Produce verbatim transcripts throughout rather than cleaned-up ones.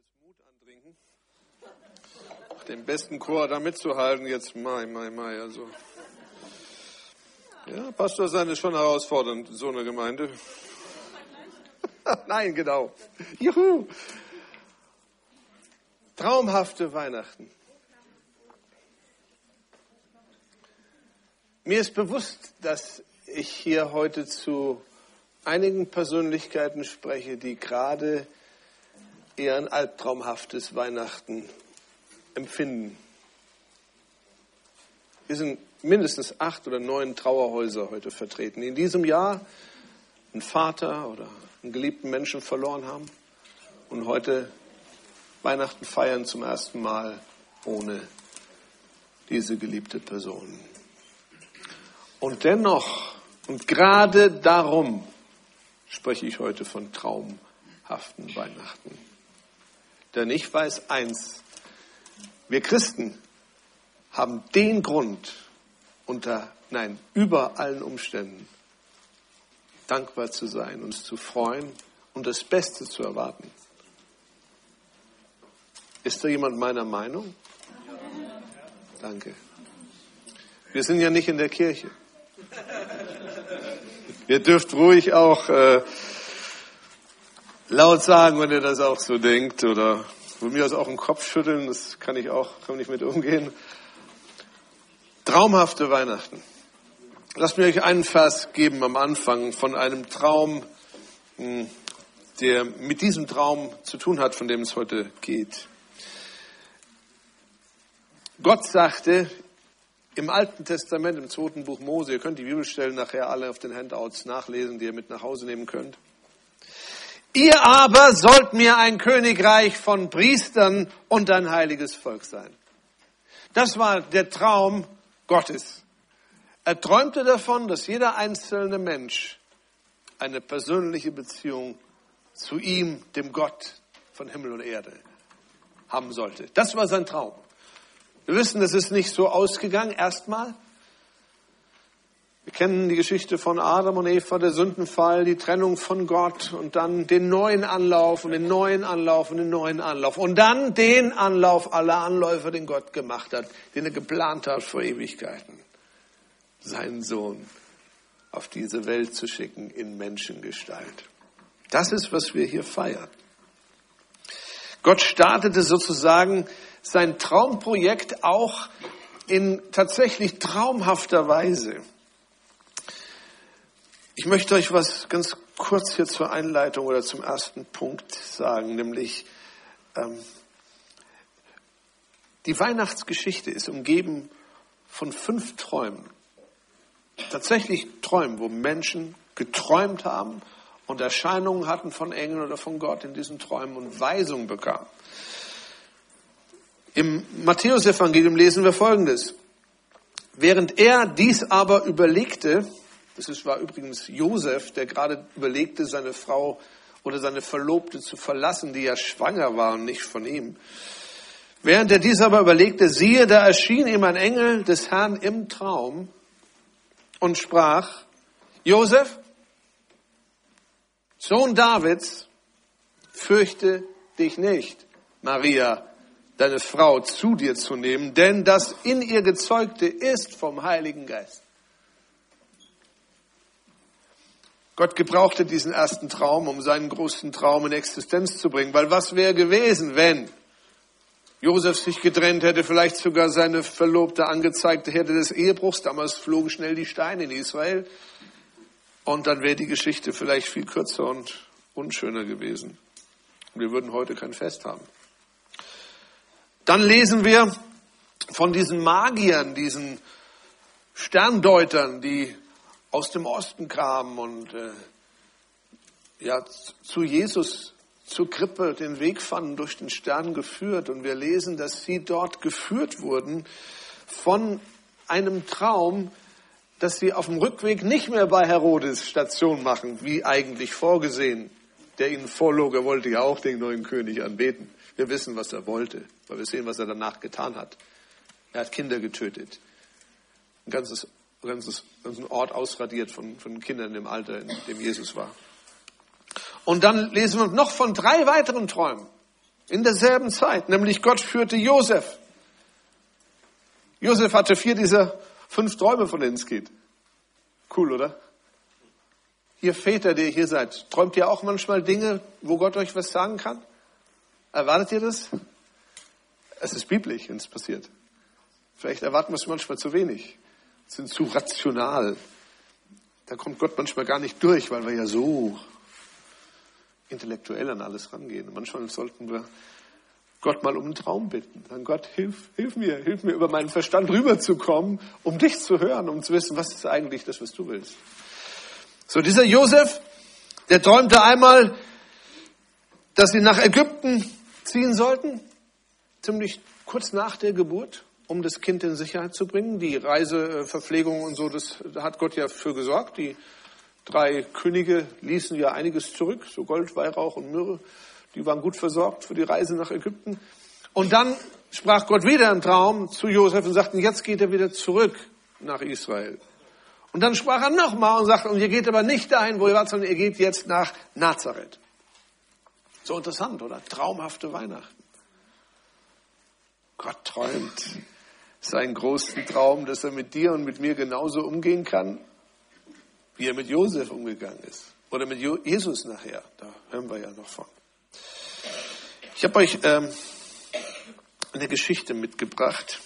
jetzt Mut antrinken, den besten Chor da mitzuhalten, jetzt mai, mai, mai, also. Ja, Pastor sein ist schon herausfordernd, so eine Gemeinde. Nein, genau. Juhu. Traumhafte Weihnachten. Mir ist bewusst, dass ich hier heute zu einigen Persönlichkeiten spreche, die gerade eher ein albtraumhaftes Weihnachten empfinden. Wir sind mindestens acht oder neun Trauerhäuser heute vertreten, die in diesem Jahr einen Vater oder einen geliebten Menschen verloren haben und heute Weihnachten feiern zum ersten Mal ohne diese geliebte Person. Und dennoch, und gerade darum, spreche ich heute von traumhaften Weihnachten. Denn ich weiß eins, wir Christen haben den Grund, unter, nein, über allen Umständen dankbar zu sein, uns zu freuen und das Beste zu erwarten. Ist da jemand meiner Meinung? Danke. Wir sind ja nicht in der Kirche. Ihr dürft ruhig auch äh, laut sagen, wenn ihr das auch so denkt, oder von mir aus auch den Kopf schütteln, das kann ich auch, kann ich mit umgehen. Traumhafte Weihnachten. Lasst mir euch einen Vers geben am Anfang von einem Traum, der mit diesem Traum zu tun hat, von dem es heute geht. Gott sagte im Alten Testament, im zweiten Buch Mose, ihr könnt die Bibelstellen nachher alle auf den Handouts nachlesen, die ihr mit nach Hause nehmen könnt. Ihr aber sollt mir ein Königreich von Priestern und ein heiliges Volk sein. Das war der Traum Gottes. Er träumte davon, dass jeder einzelne Mensch eine persönliche Beziehung zu ihm, dem Gott von Himmel und Erde, haben sollte. Das war sein Traum. Wir wissen, das ist nicht so ausgegangen, erstmal. Wir kennen die Geschichte von Adam und Eva, der Sündenfall, die Trennung von Gott und dann den neuen Anlauf und den neuen Anlauf und den neuen Anlauf. Und dann den Anlauf aller Anläufer, den Gott gemacht hat, den er geplant hat vor Ewigkeiten. Seinen Sohn auf diese Welt zu schicken in Menschengestalt. Das ist, was wir hier feiern. Gott startete sozusagen sein Traumprojekt auch in tatsächlich traumhafter Weise. Ich möchte euch was ganz kurz hier zur Einleitung oder zum ersten Punkt sagen, nämlich ähm, die Weihnachtsgeschichte ist umgeben von fünf Träumen. Tatsächlich Träumen, wo Menschen geträumt haben und Erscheinungen hatten von Engeln oder von Gott in diesen Träumen und Weisungen bekamen. Im Matthäus-Evangelium lesen wir Folgendes. Während er dies aber überlegte, das war übrigens Josef, der gerade überlegte, seine Frau oder seine Verlobte zu verlassen, die ja schwanger war und nicht von ihm. Während er dies aber überlegte, siehe, da erschien ihm ein Engel des Herrn im Traum und sprach, Josef, Sohn Davids, fürchte dich nicht, Maria, deine Frau zu dir zu nehmen, denn das in ihr Gezeugte ist vom Heiligen Geist. Gott gebrauchte diesen ersten Traum, um seinen großen Traum in Existenz zu bringen, weil was wäre gewesen, wenn Josef sich getrennt hätte, vielleicht sogar seine Verlobte angezeigt hätte des Ehebruchs, damals flogen schnell die Steine in Israel, und dann wäre die Geschichte vielleicht viel kürzer und unschöner gewesen. Wir würden heute kein Fest haben. Dann lesen wir von diesen Magiern, diesen Sterndeutern, die aus dem Osten kamen und äh, ja, zu Jesus, zur Krippe, den Weg fanden, durch den Stern geführt. Und wir lesen, dass sie dort geführt wurden von einem Traum, dass sie auf dem Rückweg nicht mehr bei Herodes Station machen, wie eigentlich vorgesehen. Der ihnen vorlog, er wollte ja auch den neuen König anbeten. Wir wissen, was er wollte, weil wir sehen, was er danach getan hat. Er hat Kinder getötet. Ein ganzes, ganzes, ganzen Ort ausradiert von, von Kindern im Alter, in dem Jesus war. Und dann lesen wir noch von drei weiteren Träumen. In derselben Zeit, nämlich Gott führte Josef. Josef hatte vier dieser fünf Träume, von denen es geht. Cool, oder? Ihr Väter, die ihr hier seid, träumt ihr auch manchmal Dinge, wo Gott euch was sagen kann? Erwartet ihr das? Es ist biblisch, wenn es passiert. Vielleicht erwarten wir es manchmal zu wenig, sind zu rational. Da kommt Gott manchmal gar nicht durch, weil wir ja so intellektuell an alles rangehen. Und manchmal sollten wir Gott mal um einen Traum bitten. Sagen, Gott, hilf, hilf mir, hilf mir, über meinen Verstand rüberzukommen, um dich zu hören, um zu wissen, was ist eigentlich das, was du willst. So, dieser Josef, der träumte einmal, dass sie nach Ägypten ziehen sollten, ziemlich kurz nach der Geburt, um das Kind in Sicherheit zu bringen. Die Reiseverpflegung und so, das da hat Gott ja für gesorgt. Die drei Könige ließen ja einiges zurück, so Gold, Weihrauch und Myrrhe. Die waren gut versorgt für die Reise nach Ägypten. Und dann sprach Gott wieder im Traum zu Josef und sagte, jetzt geht er wieder zurück nach Israel. Und dann sprach er nochmal und sagte, und ihr geht aber nicht dahin, wo ihr wart, sondern ihr geht jetzt nach Nazareth. So interessant, oder? Traumhafte Weihnachten. Gott träumt seinen großen Traum, dass er mit dir und mit mir genauso umgehen kann, wie er mit Josef umgegangen ist. Oder mit Jesus nachher. Da hören wir ja noch von. Ich habe euch ähm, eine Geschichte mitgebracht.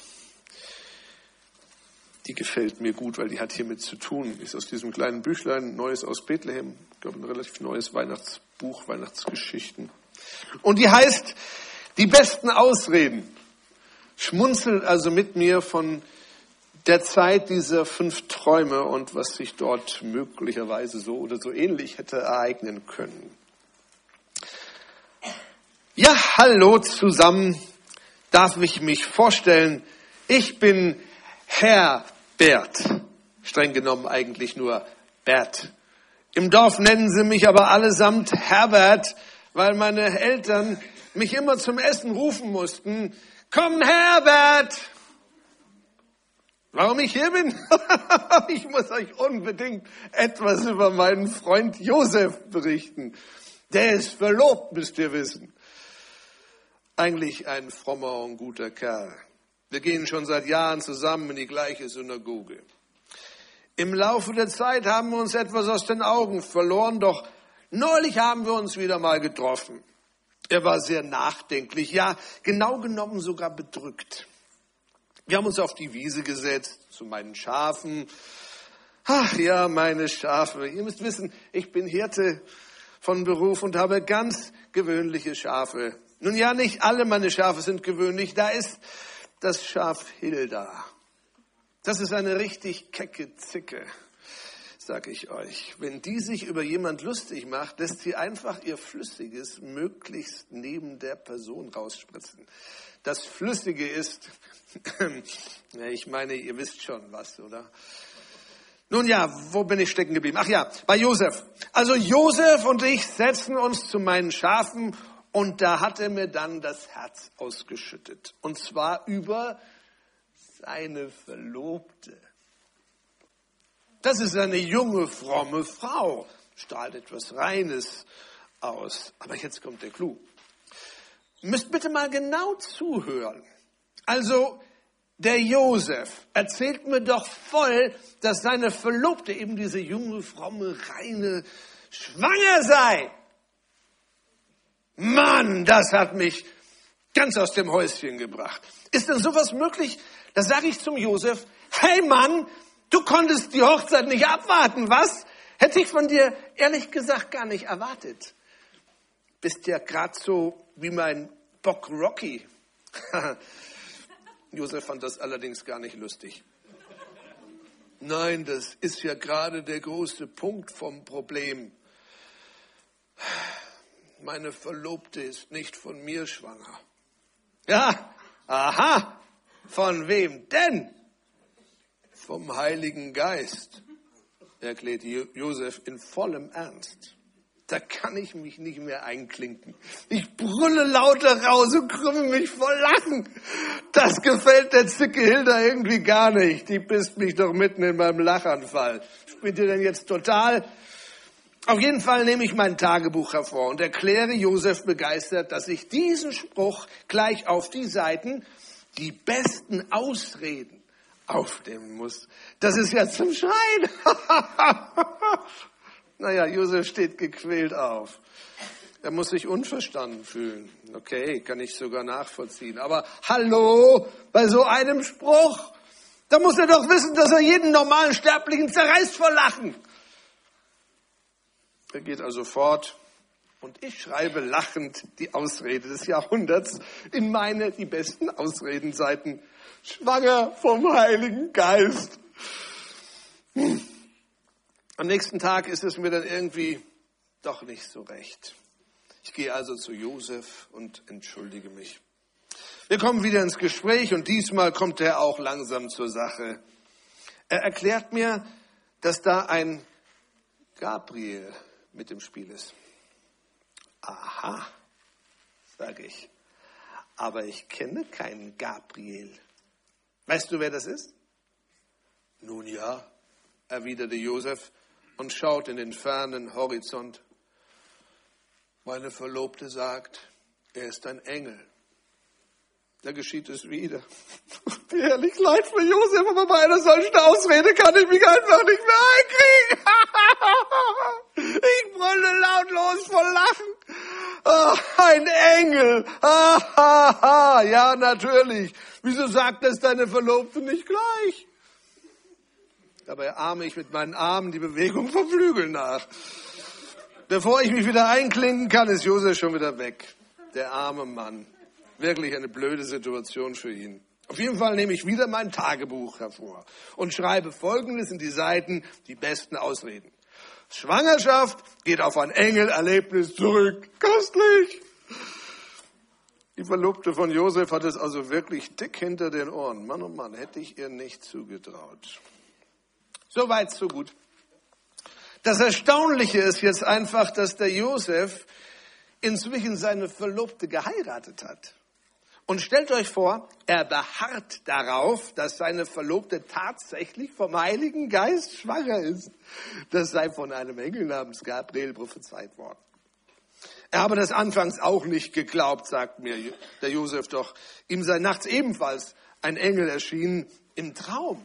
Die gefällt mir gut, weil die hat hiermit zu tun. Ist aus diesem kleinen Büchlein, Neues aus Bethlehem. Ich glaube, ein relativ neues Weihnachtsbuch, Weihnachtsgeschichten. Und die heißt Die besten Ausreden. Schmunzelt also mit mir von der Zeit dieser fünf Träume und was sich dort möglicherweise so oder so ähnlich hätte ereignen können. Ja, hallo zusammen. Darf ich mich vorstellen? Ich bin Herbert. Streng genommen eigentlich nur Bert. Im Dorf nennen sie mich aber allesamt Herbert, weil meine Eltern mich immer zum Essen rufen mussten. Komm, Herbert! Warum ich hier bin? Ich muss euch unbedingt etwas über meinen Freund Josef berichten. Der ist verlobt, müsst ihr wissen. Eigentlich ein frommer und guter Kerl. Wir gehen schon seit Jahren zusammen in die gleiche Synagoge. Im Laufe der Zeit haben wir uns etwas aus den Augen verloren, doch neulich haben wir uns wieder mal getroffen. Er war sehr nachdenklich, ja, genau genommen sogar bedrückt. Wir haben uns auf die Wiese gesetzt, zu meinen Schafen. Ach ja, meine Schafe. Ihr müsst wissen, ich bin Hirte von Beruf und habe ganz gewöhnliche Schafe. Nun ja, nicht alle meine Schafe sind gewöhnlich. Da ist das Schaf Hilda. Das ist eine richtig kecke Zicke, sag ich euch. Wenn die sich über jemand lustig macht, lässt sie einfach ihr Flüssiges möglichst neben der Person rausspritzen. Das Flüssige ist, ich meine, ihr wisst schon was, oder? Nun ja, wo bin ich stecken geblieben? Ach ja, bei Josef. Also Josef und ich setzen uns zu meinen Schafen und da hat er mir dann das Herz ausgeschüttet. Und zwar über seine Verlobte. Das ist eine junge, fromme Frau, strahlt etwas Reines aus. Aber jetzt kommt der Clou. Ihr müsst bitte mal genau zuhören. Also, der Josef erzählt mir doch voll, dass seine Verlobte, eben diese junge, fromme, reine, schwanger sei. Mann, das hat mich ganz aus dem Häuschen gebracht. Ist denn sowas möglich? Da sage ich zum Josef, hey Mann, du konntest die Hochzeit nicht abwarten, was? Hätte ich von dir ehrlich gesagt gar nicht erwartet. Bist ja gerade so wie mein Bock Rocky. Josef fand das allerdings gar nicht lustig. Nein, das ist ja gerade der große Punkt vom Problem. Meine Verlobte ist nicht von mir schwanger. Ja, aha, von wem denn? Vom Heiligen Geist, erklärt Josef in vollem Ernst. Da kann ich mich nicht mehr einklinken. Ich brülle lauter raus und krümme mich vor Lachen. Das gefällt der Zicke Hilda irgendwie gar nicht. Die pisst mich doch mitten in meinem Lachanfall. Spielt ihr denn jetzt total? Auf jeden Fall nehme ich mein Tagebuch hervor und erkläre Josef begeistert, dass ich diesen Spruch gleich auf die Seiten, die besten Ausreden, aufnehmen muss. Das ist ja zum Schreien. Naja, Josef steht gequält auf. Er muss sich unverstanden fühlen. Okay, kann ich sogar nachvollziehen. Aber hallo, bei so einem Spruch, da muss er doch wissen, dass er jeden normalen Sterblichen zerreißt vor Lachen. Er geht also fort und ich schreibe lachend die Ausrede des Jahrhunderts in meine die besten Ausredenseiten. Schwanger vom Heiligen Geist. Hm. Am nächsten Tag ist es mir dann irgendwie doch nicht so recht. Ich gehe also zu Josef und entschuldige mich. Wir kommen wieder ins Gespräch und diesmal kommt er auch langsam zur Sache. Er erklärt mir, dass da ein Gabriel mit im Spiel ist. Aha, sage ich. Aber ich kenne keinen Gabriel. Weißt du, wer das ist? Nun ja, erwiderte Josef und schaut in den fernen Horizont. Meine Verlobte sagt, er ist ein Engel. Da geschieht es wieder. Wie herrlich leid für Josef, aber bei einer solchen Ausrede kann ich mich einfach nicht mehr einkriegen. Ich brülle lautlos vor Lachen. Oh, ein Engel. Ja, natürlich. Wieso sagt das deine Verlobte nicht gleich? Dabei ahme ich mit meinen Armen die Bewegung vom Flügel nach. Bevor ich mich wieder einklinken kann, ist Josef schon wieder weg. Der arme Mann. Wirklich eine blöde Situation für ihn. Auf jeden Fall nehme ich wieder mein Tagebuch hervor und schreibe Folgendes in die Seiten, die besten Ausreden. Schwangerschaft geht auf ein Engelerlebnis zurück. Köstlich! Die Verlobte von Josef hat es also wirklich dick hinter den Ohren. Mann, oh Mann, hätte ich ihr nicht zugetraut. So weit, so gut. Das Erstaunliche ist jetzt einfach, dass der Josef inzwischen seine Verlobte geheiratet hat. Und stellt euch vor, er beharrt darauf, dass seine Verlobte tatsächlich vom Heiligen Geist schwanger ist. Das sei von einem Engel namens Gabriel prophezeit worden. Er habe das anfangs auch nicht geglaubt, sagt mir der Josef doch. Ihm sei nachts ebenfalls ein Engel erschienen im Traum.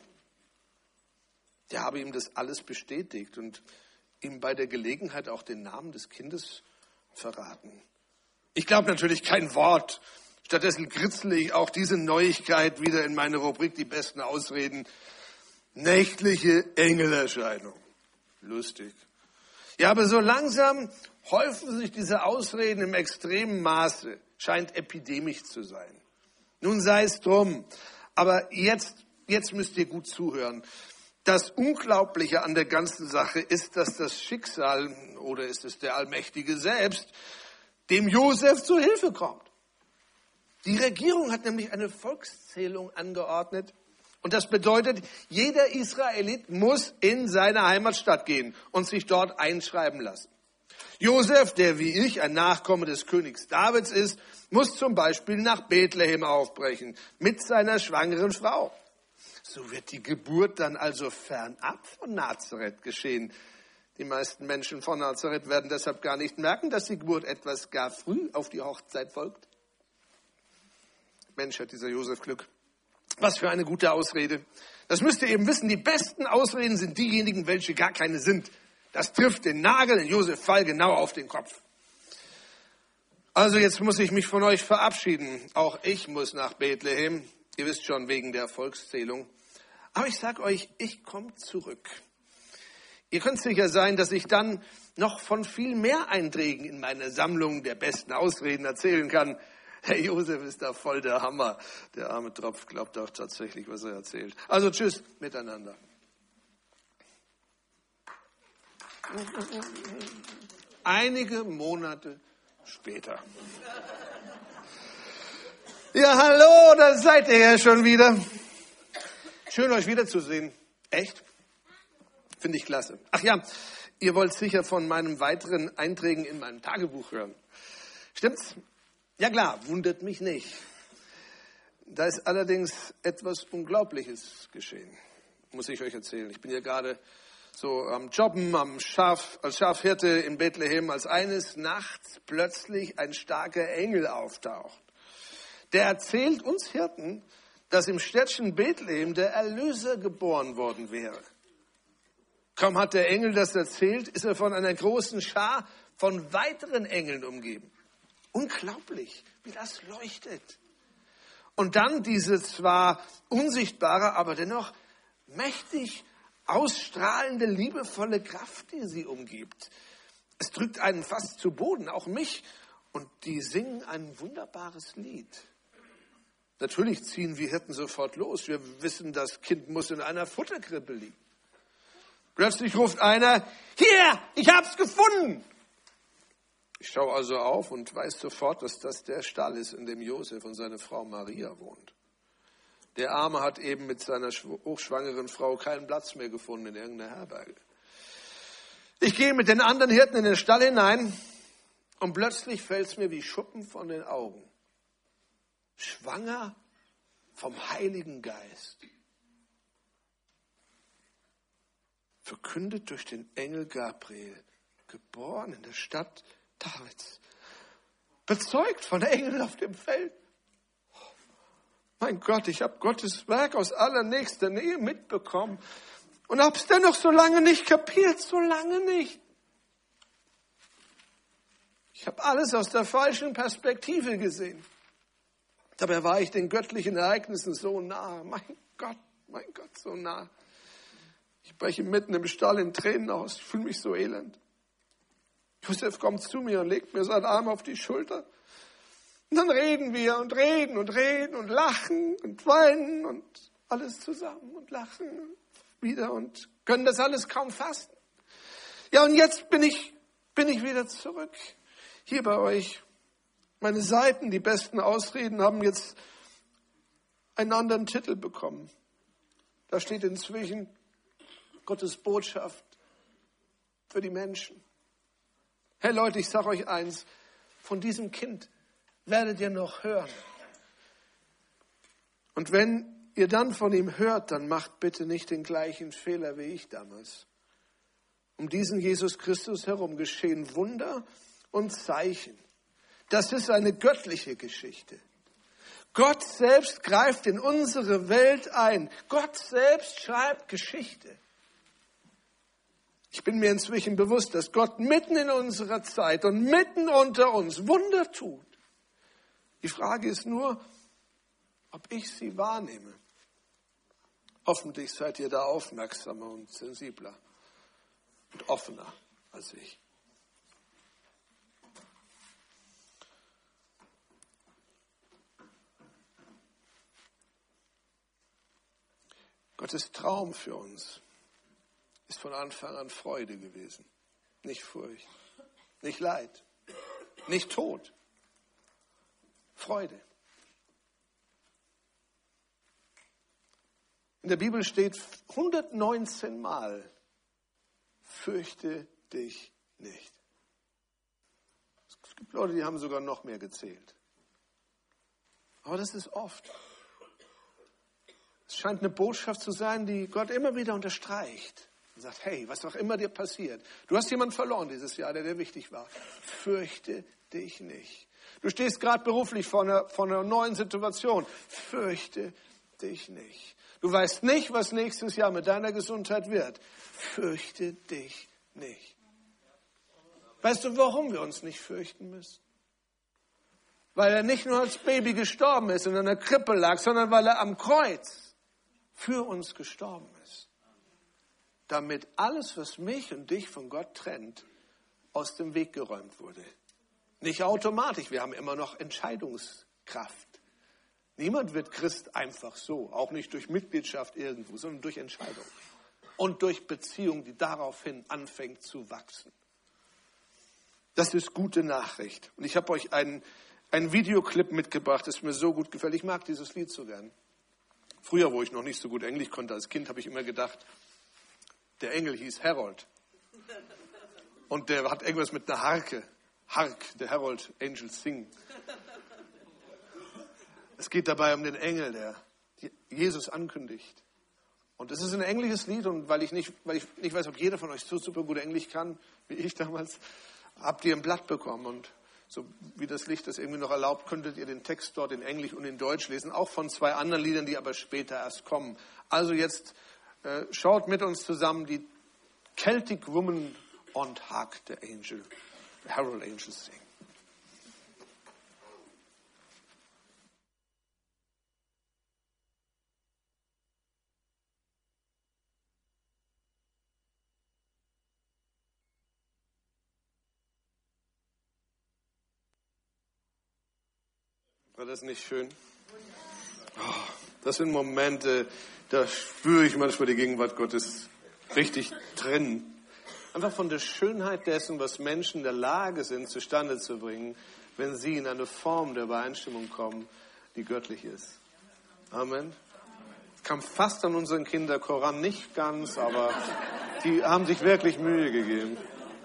Der habe ihm das alles bestätigt und ihm bei der Gelegenheit auch den Namen des Kindes verraten. Ich glaube natürlich kein Wort. Stattdessen kritzle ich auch diese Neuigkeit wieder in meine Rubrik, die besten Ausreden. Nächtliche Engelerscheinung. Lustig. Ja, aber so langsam häufen sich diese Ausreden im extremen Maße. Scheint epidemisch zu sein. Nun sei es drum. Aber jetzt, jetzt müsst ihr gut zuhören. Das Unglaubliche an der ganzen Sache ist, dass das Schicksal, oder ist es der Allmächtige selbst, dem Josef zur Hilfe kommt. Die Regierung hat nämlich eine Volkszählung angeordnet. Und das bedeutet, jeder Israelit muss in seine Heimatstadt gehen und sich dort einschreiben lassen. Josef, der wie ich ein Nachkomme des Königs Davids ist, muss zum Beispiel nach Bethlehem aufbrechen mit seiner schwangeren Frau. So wird die Geburt dann also fernab von Nazareth geschehen. Die meisten Menschen von Nazareth werden deshalb gar nicht merken, dass die Geburt etwas gar früh auf die Hochzeit folgt. Mensch, hat dieser Josef Glück. Was für eine gute Ausrede. Das müsst ihr eben wissen, die besten Ausreden sind diejenigen, welche gar keine sind. Das trifft den Nagel in Josef Fall genau auf den Kopf. Also jetzt muss ich mich von euch verabschieden. Auch ich muss nach Bethlehem. Ihr wisst schon, wegen der Volkszählung. Aber ich sag euch, ich komme zurück. Ihr könnt sicher sein, dass ich dann noch von viel mehr Einträgen in meiner Sammlung der besten Ausreden erzählen kann. Herr Josef ist da voll der Hammer. Der arme Tropf glaubt auch tatsächlich, was er erzählt. Also tschüss miteinander. Einige Monate später. Ja, hallo, da seid ihr ja schon wieder. Schön, euch wiederzusehen. Echt? Finde ich klasse. Ach ja, ihr wollt sicher von meinen weiteren Einträgen in meinem Tagebuch hören. Stimmt's? Ja klar, wundert mich nicht. Da ist allerdings etwas Unglaubliches geschehen, muss ich euch erzählen. Ich bin ja gerade so am Jobben, am Schaf, als Schafhirte in Bethlehem, als eines Nachts plötzlich ein starker Engel auftaucht. Der erzählt uns Hirten, dass im Städtchen Bethlehem der Erlöser geboren worden wäre. Kaum hat der Engel das erzählt, ist er von einer großen Schar von weiteren Engeln umgeben. Unglaublich, wie das leuchtet. Und dann diese zwar unsichtbare, aber dennoch mächtig ausstrahlende, liebevolle Kraft, die sie umgibt. Es drückt einen fast zu Boden, auch mich. Und die singen ein wunderbares Lied. Natürlich ziehen wir Hirten sofort los. Wir wissen, das Kind muss in einer Futterkrippe liegen. Plötzlich ruft einer, hier, ich hab's gefunden. Ich schaue also auf und weiß sofort, dass das der Stall ist, in dem Josef und seine Frau Maria wohnt. Der Arme hat eben mit seiner hochschwangeren Frau keinen Platz mehr gefunden in irgendeiner Herberge. Ich gehe mit den anderen Hirten in den Stall hinein und plötzlich fällt es mir wie Schuppen von den Augen. Schwanger vom Heiligen Geist. Verkündet durch den Engel Gabriel, geboren in der Stadt Davids. Bezeugt von Engeln auf dem Feld. Mein Gott, ich habe Gottes Werk aus allernächster Nähe mitbekommen und habe es dennoch so lange nicht kapiert, so lange nicht. Ich habe alles aus der falschen Perspektive gesehen. Dabei war ich den göttlichen Ereignissen so nah. Mein Gott, mein Gott, so nah. Ich breche mitten im Stall in Tränen aus. Ich fühle mich so elend. Josef kommt zu mir und legt mir seinen Arm auf die Schulter. Und dann reden wir und reden und reden und lachen und weinen und alles zusammen und lachen wieder und können das alles kaum fassen. Ja, und jetzt bin ich, bin ich wieder zurück hier bei euch. Meine Seiten, die besten Ausreden, haben jetzt einen anderen Titel bekommen. Da steht inzwischen Gottes Botschaft für die Menschen. Hey Leute, ich sage euch eins, von diesem Kind werdet ihr noch hören. Und wenn ihr dann von ihm hört, dann macht bitte nicht den gleichen Fehler wie ich damals. Um diesen Jesus Christus herum geschehen Wunder und Zeichen. Das ist eine göttliche Geschichte. Gott selbst greift in unsere Welt ein. Gott selbst schreibt Geschichte. Ich bin mir inzwischen bewusst, dass Gott mitten in unserer Zeit und mitten unter uns Wunder tut. Die Frage ist nur, ob ich sie wahrnehme. Hoffentlich seid ihr da aufmerksamer und sensibler und offener als ich. Gottes Traum für uns ist von Anfang an Freude gewesen. Nicht Furcht, nicht Leid, nicht Tod. Freude. In der Bibel steht hundertneunzehn Mal, fürchte dich nicht. Es gibt Leute, die haben sogar noch mehr gezählt. Aber das ist oft. Es scheint eine Botschaft zu sein, die Gott immer wieder unterstreicht. Und sagt, hey, was auch immer dir passiert. Du hast jemanden verloren dieses Jahr, der dir wichtig war. Fürchte dich nicht. Du stehst gerade beruflich vor einer, vor einer neuen Situation. Fürchte dich nicht. Du weißt nicht, was nächstes Jahr mit deiner Gesundheit wird. Fürchte dich nicht. Weißt du, warum wir uns nicht fürchten müssen? Weil er nicht nur als Baby gestorben ist und in einer Krippe lag, sondern weil er am Kreuz für uns gestorben ist. Damit alles, was mich und dich von Gott trennt, aus dem Weg geräumt wurde. Nicht automatisch, wir haben immer noch Entscheidungskraft. Niemand wird Christ einfach so, auch nicht durch Mitgliedschaft irgendwo, sondern durch Entscheidung. Und durch Beziehung, die daraufhin anfängt zu wachsen. Das ist gute Nachricht. Und ich habe euch einen, einen Videoclip mitgebracht, das mir so gut gefällt. Ich mag dieses Lied so gern. Früher, wo ich noch nicht so gut Englisch konnte als Kind, habe ich immer gedacht, der Engel hieß Harold. Und der hat irgendwas mit einer Harke. Hark, der Harold Angels Sing. Es geht dabei um den Engel, der Jesus ankündigt. Und es ist ein englisches Lied und weil ich nicht, weil ich nicht weiß, ob jeder von euch so super gut Englisch kann, wie ich damals, habt ihr ein Blatt bekommen. Und so wie das Licht das irgendwie noch erlaubt, könntet ihr den Text dort in Englisch und in Deutsch lesen, auch von zwei anderen Liedern, die aber später erst kommen. Also jetzt äh, schaut mit uns zusammen die Celtic Woman und Hark the Angel, the Herald Angels sing. War das nicht schön? Oh, das sind Momente, da spüre ich manchmal die Gegenwart Gottes richtig drin. Einfach von der Schönheit dessen, was Menschen in der Lage sind, zustande zu bringen, wenn sie in eine Form der Übereinstimmung kommen, die göttlich ist. Amen. Kam fast an unseren Kinderchor ran, nicht ganz, aber die haben sich wirklich Mühe gegeben.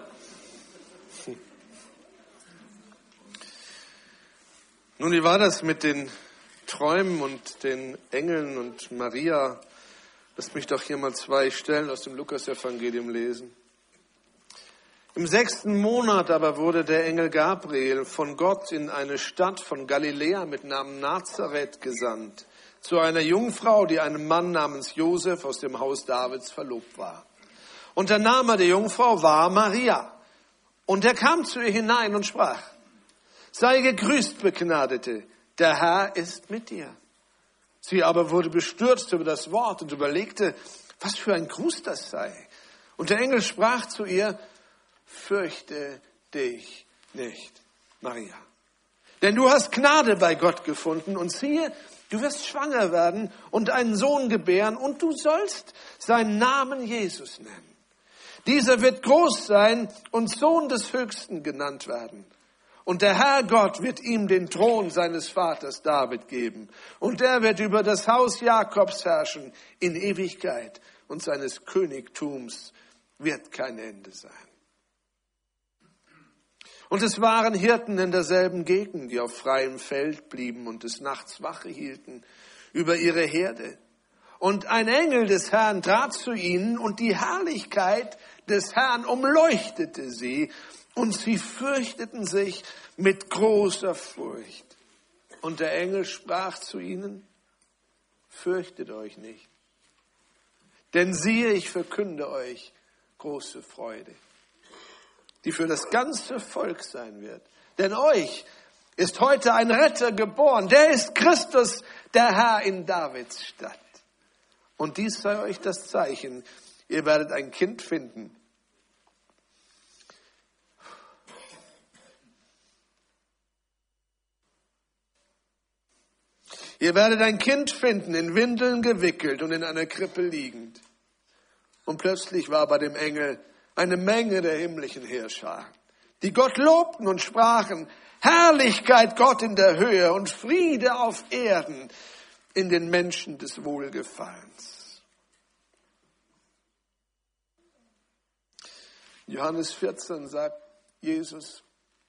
Nun, wie war das mit den Träumen und den Engeln und Maria? Lasst mich doch hier mal zwei Stellen aus dem Lukas-Evangelium lesen. Im sechsten Monat aber wurde der Engel Gabriel von Gott in eine Stadt von Galiläa mit Namen Nazareth gesandt, zu einer Jungfrau, die einem Mann namens Josef aus dem Haus Davids verlobt war. Und der Name der Jungfrau war Maria. Und er kam zu ihr hinein und sprach: Sei gegrüßt, Begnadete, der Herr ist mit dir. Sie aber wurde bestürzt über das Wort und überlegte, was für ein Gruß das sei. Und der Engel sprach zu ihr: Fürchte dich nicht, Maria. Denn du hast Gnade bei Gott gefunden und siehe, du wirst schwanger werden und einen Sohn gebären und du sollst seinen Namen Jesus nennen. Dieser wird groß sein und Sohn des Höchsten genannt werden. Und der Herr Gott wird ihm den Thron seines Vaters David geben. Und er wird über das Haus Jakobs herrschen in Ewigkeit. Und seines Königtums wird kein Ende sein. Und es waren Hirten in derselben Gegend, die auf freiem Feld blieben und des Nachts Wache hielten über ihre Herde. Und ein Engel des Herrn trat zu ihnen und die Herrlichkeit des Herrn umleuchtete sie. Und sie fürchteten sich mit großer Furcht. Und der Engel sprach zu ihnen: Fürchtet euch nicht, denn siehe, ich verkünde euch große Freude, die für das ganze Volk sein wird. Denn euch ist heute ein Retter geboren, der ist Christus, der Herr in Davids Stadt. Und dies sei euch das Zeichen: Ihr werdet ein Kind finden. Ihr werdet ein Kind finden, in Windeln gewickelt und in einer Krippe liegend. Und plötzlich war bei dem Engel eine Menge der himmlischen Heerscharen, die Gott lobten und sprachen: Herrlichkeit Gott in der Höhe und Friede auf Erden in den Menschen des Wohlgefallens. Johannes vierzehn sagt Jesus: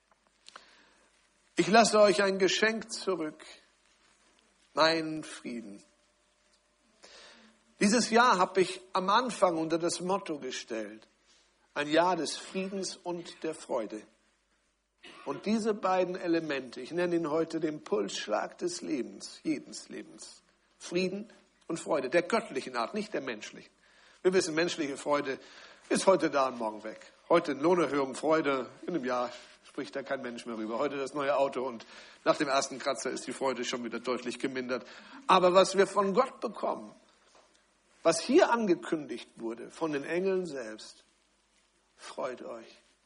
Ich lasse euch ein Geschenk zurück, meinen Frieden. Dieses Jahr habe ich am Anfang unter das Motto gestellt: Ein Jahr des Friedens und der Freude. Und diese beiden Elemente, ich nenne ihn heute den Pulsschlag des Lebens, jedes Lebens. Frieden und Freude, der göttlichen Art, nicht der menschlichen. Wir wissen, menschliche Freude ist heute da und morgen weg. Heute Lohnerhöhung, Freude, in einem Jahr spricht da kein Mensch mehr rüber. Heute das neue Auto und nach dem ersten Kratzer ist die Freude schon wieder deutlich gemindert. Aber was wir von Gott bekommen, was hier angekündigt wurde von den Engeln selbst: Freut euch.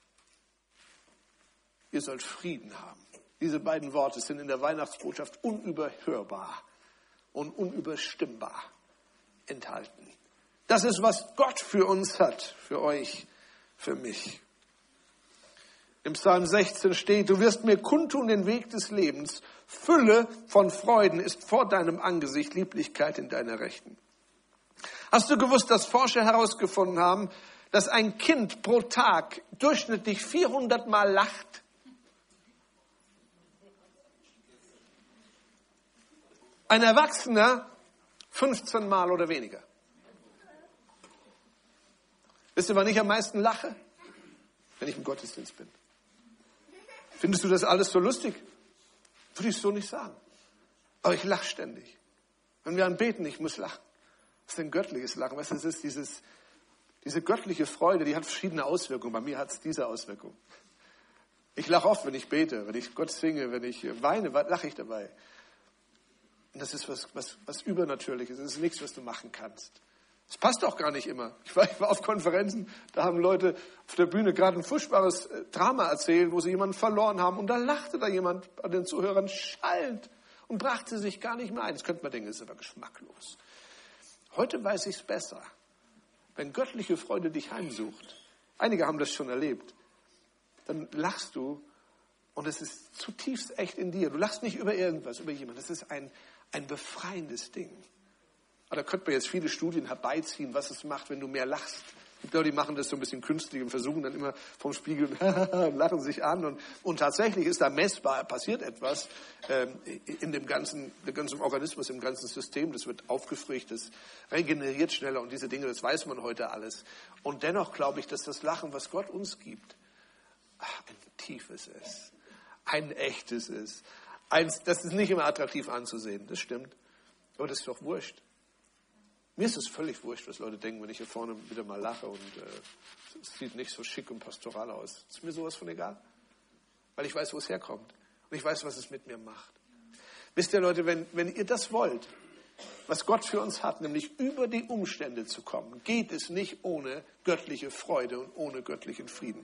Ihr sollt Frieden haben. Diese beiden Worte sind in der Weihnachtsbotschaft unüberhörbar und unüberstimmbar enthalten. Das ist, was Gott für uns hat, für euch, für mich. Im Psalm sechzehn steht: Du wirst mir kundtun den Weg des Lebens. Fülle von Freuden ist vor deinem Angesicht, Lieblichkeit in deiner Rechten. Hast du gewusst, dass Forscher herausgefunden haben, dass ein Kind pro Tag durchschnittlich vierhundert Mal lacht? Ein Erwachsener fünfzehn Mal oder weniger. Wisst ihr, wann ich am meisten lache? Wenn ich im Gottesdienst bin. Findest du das alles so lustig? Würde ich so nicht sagen. Aber ich lache ständig. Wenn wir anbeten, ich muss lachen. Das ist ein göttliches Lachen. Weißt du, das ist dieses, diese göttliche Freude, die hat verschiedene Auswirkungen. Bei mir hat es diese Auswirkung. Ich lache oft, wenn ich bete, wenn ich Gott singe, wenn ich weine, lache ich dabei. Und das ist was, was, was Übernatürliches. Das ist nichts, was du machen kannst. Das passt auch gar nicht immer. Ich war, ich war auf Konferenzen, da haben Leute auf der Bühne gerade ein furchtbares Drama erzählt, wo sie jemanden verloren haben. Und da lachte da jemand an den Zuhörern schallend und brachte sich gar nicht mehr ein. Das könnte man denken, das ist aber geschmacklos. Heute weiß ich es besser. Wenn göttliche Freude dich heimsucht, einige haben das schon erlebt, dann lachst du und es ist zutiefst echt in dir. Du lachst nicht über irgendwas, über jemanden. Das ist ein, ein befreiendes Ding. Aber da könnte man jetzt viele Studien herbeiziehen, was es macht, wenn du mehr lachst. Die Leute, die machen das so ein bisschen künstlich und versuchen dann immer vom Spiegel und lachen sich an. Und, und tatsächlich ist da messbar, passiert etwas ähm, in dem ganzen, dem ganzen Organismus, im ganzen System. Das wird aufgefrischt, das regeneriert schneller und diese Dinge, das weiß man heute alles. Und dennoch glaube ich, dass das Lachen, was Gott uns gibt, ach, ein tiefes ist, ein echtes ist. Eins, das ist nicht immer attraktiv anzusehen, das stimmt. Aber das ist doch wurscht. Mir ist es völlig wurscht, was Leute denken, wenn ich hier vorne wieder mal lache und äh, es sieht nicht so schick und pastoral aus. Ist mir sowas von egal. Weil ich weiß, wo es herkommt. Und ich weiß, was es mit mir macht. Wisst ihr, Leute, wenn, wenn ihr das wollt, was Gott für uns hat, nämlich über die Umstände zu kommen, geht es nicht ohne göttliche Freude und ohne göttlichen Frieden.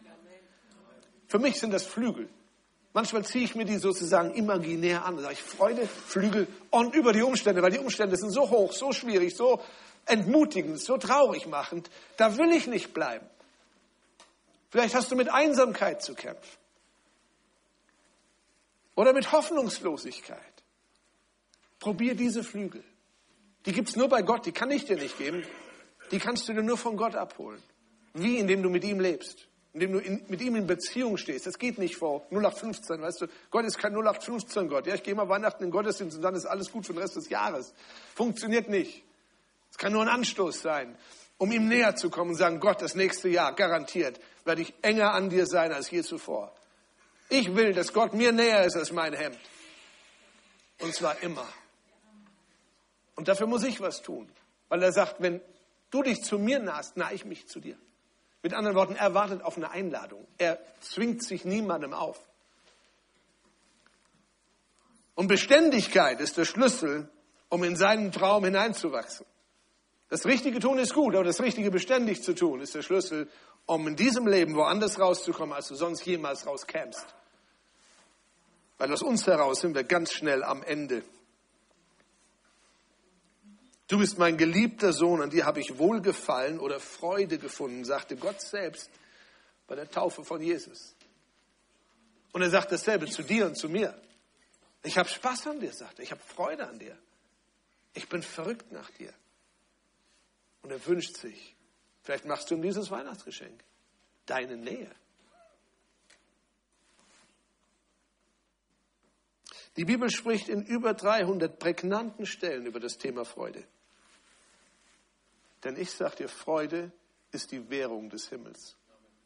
Für mich sind das Flügel. Manchmal ziehe ich mir die sozusagen imaginär an. Da sage ich Freude, Flügel und über die Umstände, weil die Umstände sind so hoch, so schwierig, so entmutigend, so traurig machend. Da will ich nicht bleiben. Vielleicht hast du mit Einsamkeit zu kämpfen. Oder mit Hoffnungslosigkeit. Probier diese Flügel. Die gibt's nur bei Gott, die kann ich dir nicht geben. Die kannst du dir nur von Gott abholen. Wie? Indem du mit ihm lebst. Indem du in, mit ihm in Beziehung stehst. Das geht nicht vor null acht fünfzehn, weißt du. Gott ist kein null acht fünfzehn Gott. Ja, ich gehe mal Weihnachten in den Gottesdienst und dann ist alles gut für den Rest des Jahres. Funktioniert nicht. Es kann nur ein Anstoß sein, um ihm näher zu kommen und sagen, Gott, das nächste Jahr, garantiert, werde ich enger an dir sein als je zuvor. Ich will, dass Gott mir näher ist als mein Hemd. Und zwar immer. Und dafür muss ich was tun. Weil er sagt, wenn du dich zu mir nahst, nahe ich mich zu dir. Mit anderen Worten, er wartet auf eine Einladung. Er zwingt sich niemandem auf. Und Beständigkeit ist der Schlüssel, um in seinen Traum hineinzuwachsen. Das Richtige tun ist gut, aber das Richtige beständig zu tun ist der Schlüssel, um in diesem Leben woanders rauszukommen, als du sonst jemals rauskämst. Weil aus uns heraus sind wir ganz schnell am Ende. Du bist mein geliebter Sohn, an dir habe ich Wohlgefallen oder Freude gefunden, sagte Gott selbst bei der Taufe von Jesus. Und er sagt dasselbe zu dir und zu mir. Ich habe Spaß an dir, sagt er. Ich habe Freude an dir. Ich bin verrückt nach dir. Und er wünscht sich, vielleicht machst du ihm dieses Weihnachtsgeschenk, deine Nähe. Die Bibel spricht in über dreihundert prägnanten Stellen über das Thema Freude. Denn ich sage dir, Freude ist die Währung des Himmels.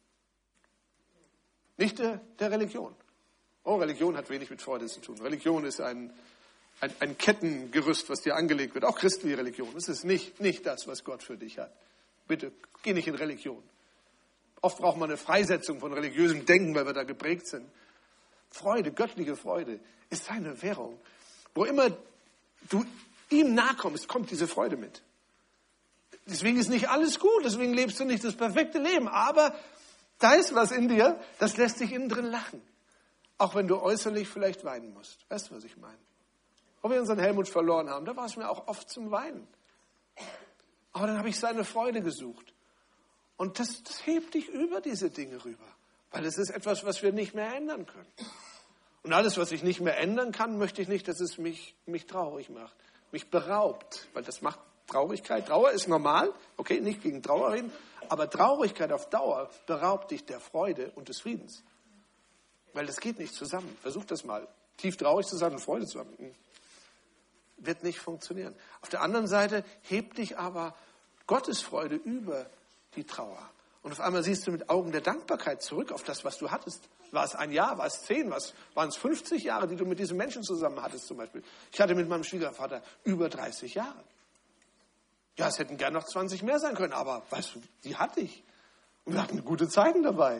Nicht der, der Religion. Oh, Religion hat wenig mit Freude zu tun. Religion ist ein, ein, ein Kettengerüst, was dir angelegt wird. Auch christliche Religion. Das ist nicht, nicht das, was Gott für dich hat. Bitte, geh nicht in Religion. Oft braucht man eine Freisetzung von religiösem Denken, weil wir da geprägt sind. Freude, göttliche Freude, ist seine Währung. Wo immer du ihm nahe kommst, kommt diese Freude mit. Deswegen ist nicht alles gut, deswegen lebst du nicht das perfekte Leben. Aber da ist was in dir, das lässt dich innen drin lachen. Auch wenn du äußerlich vielleicht weinen musst. Weißt du, was ich meine? Ob wir unseren Helmut verloren haben, da war es mir auch oft zum Weinen. Aber dann habe ich seine Freude gesucht. Und das, das hebt dich über diese Dinge rüber. Weil es ist etwas, was wir nicht mehr ändern können. Und alles, was ich nicht mehr ändern kann, möchte ich nicht, dass es mich, mich traurig macht. Mich beraubt. Weil das macht Traurigkeit. Trauer ist normal. Okay, nicht gegen Trauer reden. Aber Traurigkeit auf Dauer beraubt dich der Freude und des Friedens. Weil das geht nicht zusammen. Versuch das mal. Tief traurig zu sein und Freude zu haben. Wird nicht funktionieren. Auf der anderen Seite hebt dich aber Gottes Freude über die Trauer. Und auf einmal siehst du mit Augen der Dankbarkeit zurück auf das, was du hattest. War es ein Jahr, war es zehn, was, waren es fünfzig Jahre, die du mit diesen Menschen zusammen hattest zum Beispiel. Ich hatte mit meinem Schwiegervater über dreißig Jahre. Ja, es hätten gern noch zwanzig mehr sein können, aber weißt du, die hatte ich. Und wir hatten gute Zeiten dabei.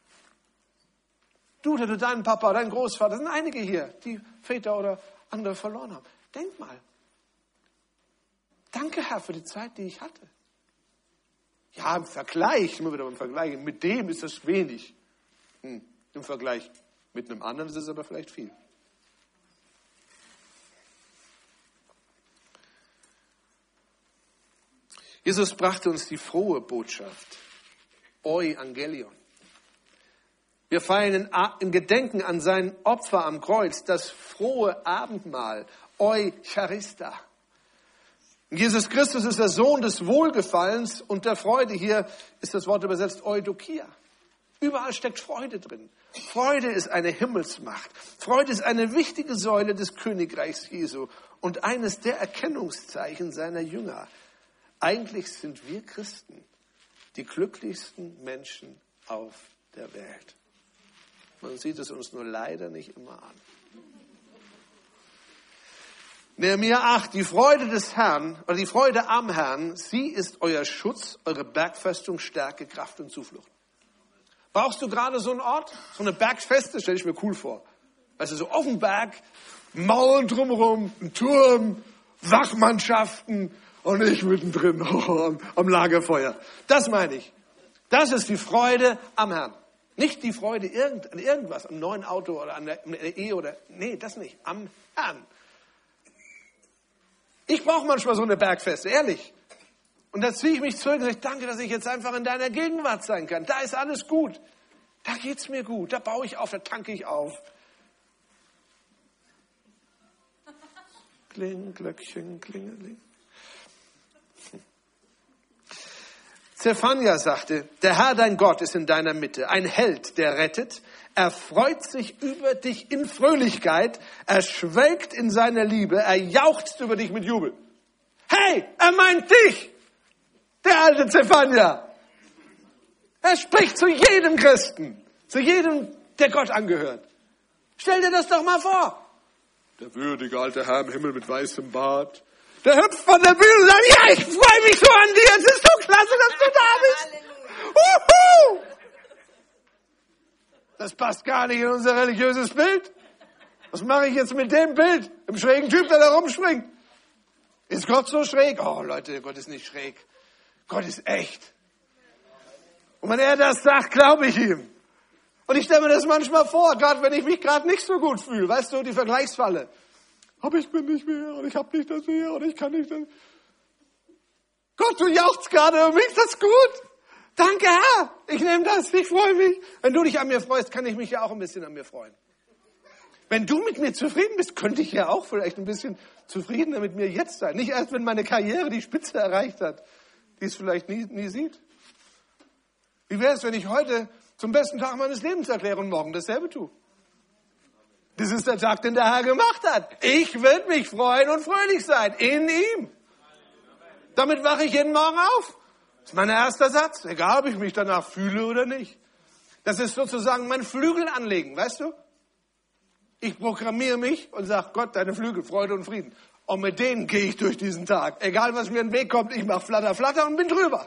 Du oder deinen Papa, dein Großvater, sind einige hier, die Väter oder andere verloren haben. Denk mal. Danke, Herr, für die Zeit, die ich hatte. Ja, im Vergleich, immer wieder im Vergleich, mit dem ist das wenig. Hm, im Vergleich mit einem anderen ist es aber vielleicht viel. Jesus brachte uns die frohe Botschaft, Euangelion. Wir feiern im Gedenken an sein Opfer am Kreuz, das frohe Abendmahl, Eucharista. Jesus Christus ist der Sohn des Wohlgefallens und der Freude. Hier ist das Wort übersetzt Eudokia. Überall steckt Freude drin. Freude ist eine Himmelsmacht. Freude ist eine wichtige Säule des Königreichs Jesu und eines der Erkennungszeichen seiner Jünger. Eigentlich sind wir Christen die glücklichsten Menschen auf der Welt. Man sieht es uns nur leider nicht immer an. Nehemiah acht, die Freude des Herrn, oder die Freude am Herrn, sie ist euer Schutz, eure Bergfestung, Stärke, Kraft und Zuflucht. Brauchst du gerade so einen Ort? So eine Bergfeste, stelle ich mir cool vor. Weißt du, so auf dem Berg, Mauern drumherum, ein Turm, Wachmannschaften und ich mittendrin oh, am, am Lagerfeuer. Das meine ich. Das ist die Freude am Herrn. Nicht die Freude irgend, an irgendwas, am neuen Auto oder an der, an der Ehe oder, nee, das nicht, am Herrn. Ich brauche manchmal so eine Bergfeste, ehrlich. Und da ziehe ich mich zurück und sage, danke, dass ich jetzt einfach in deiner Gegenwart sein kann. Da ist alles gut. Da geht's mir gut. Da baue ich auf, da tanke ich auf. Kling, Glöckchen, Klingeling. Zephania sagte, der Herr, dein Gott, ist in deiner Mitte. Ein Held, der rettet. Er freut sich über dich in Fröhlichkeit. Er schwelgt in seiner Liebe. Er jauchzt über dich mit Jubel. Hey, er meint dich, der alte Zephania. Er spricht zu jedem Christen, zu jedem, der Gott angehört. Stell dir das doch mal vor. Der würdige alte Herr im Himmel mit weißem Bart. Der hüpft von der Bühne und sagt, ja, ich freue mich so an dir. Es ist so klasse, dass du da bist. Uhu! Das passt gar nicht in unser religiöses Bild. Was mache ich jetzt mit dem Bild? Dem schrägen Typ, der da rumspringt. Ist Gott so schräg? Oh Leute, Gott ist nicht schräg. Gott ist echt. Und wenn er das sagt, glaube ich ihm. Und ich stelle mir das manchmal vor, gerade wenn ich mich gerade nicht so gut fühle. Weißt du, die Vergleichsfalle. Aber ich bin nicht mehr und ich habe nicht das mehr und ich kann nicht das. Gott, du jauchzt gerade und mir ist das gut. Danke, Herr. Ich nehme das. Ich freue mich. Wenn du dich an mir freust, kann ich mich ja auch ein bisschen an mir freuen. Wenn du mit mir zufrieden bist, könnte ich ja auch vielleicht ein bisschen zufriedener mit mir jetzt sein. Nicht erst, wenn meine Karriere die Spitze erreicht hat, die es vielleicht nie, nie sieht. Wie wäre es, wenn ich heute zum besten Tag meines Lebens erkläre und morgen dasselbe tue? Das ist der Tag, den der Herr gemacht hat. Ich will mich freuen und fröhlich sein in ihm. Damit wache ich jeden Morgen auf. Das ist mein erster Satz, egal ob ich mich danach fühle oder nicht. Das ist sozusagen mein Flügel anlegen, weißt du? Ich programmiere mich und sage, Gott, deine Flügel, Freude und Frieden. Und mit denen gehe ich durch diesen Tag. Egal, was mir in den Weg kommt, ich mache flatter, flatter und bin drüber.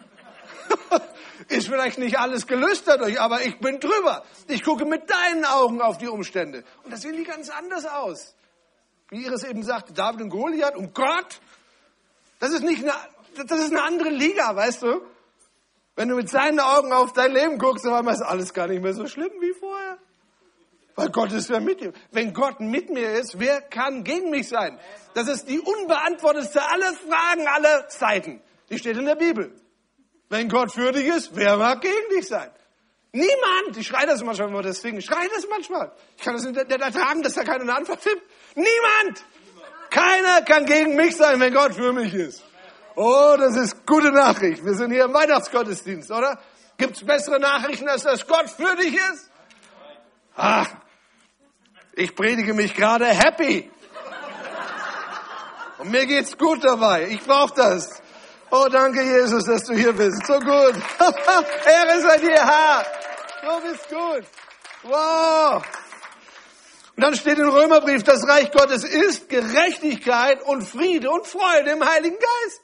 Ist vielleicht nicht alles gelöst dadurch, aber ich bin drüber. Ich gucke mit deinen Augen auf die Umstände. Und das sehen die ganz anders aus. Wie Iris eben sagte, David und Goliath und Gott. Das ist nicht eine, das ist eine andere Liga, weißt du? Wenn du mit seinen Augen auf dein Leben guckst, dann ist alles gar nicht mehr so schlimm wie vorher. Weil Gott ist ja mit dir. Wenn Gott mit mir ist, wer kann gegen mich sein? Das ist die unbeantwortetste aller Fragen aller Zeiten. Die steht in der Bibel. Wenn Gott für dich ist, wer mag gegen dich sein? Niemand. Ich schreie das manchmal, wenn wir das singen. Ich schreie das manchmal. Ich kann das nicht ertragen, dass da keiner eine Antwort gibt. Niemand. Keiner kann gegen mich sein, wenn Gott für mich ist. Oh, das ist gute Nachricht. Wir sind hier im Weihnachtsgottesdienst, oder? Gibt es bessere Nachrichten, als dass Gott für dich ist? Ach, ich predige mich gerade happy. Und mir geht's gut dabei. Ich brauche das. Oh, danke, Jesus, dass du hier bist. So gut. Ehre sei dir, Herr. Du bist gut. Wow. Und dann steht im Römerbrief, das Reich Gottes ist Gerechtigkeit und Friede und Freude im Heiligen Geist.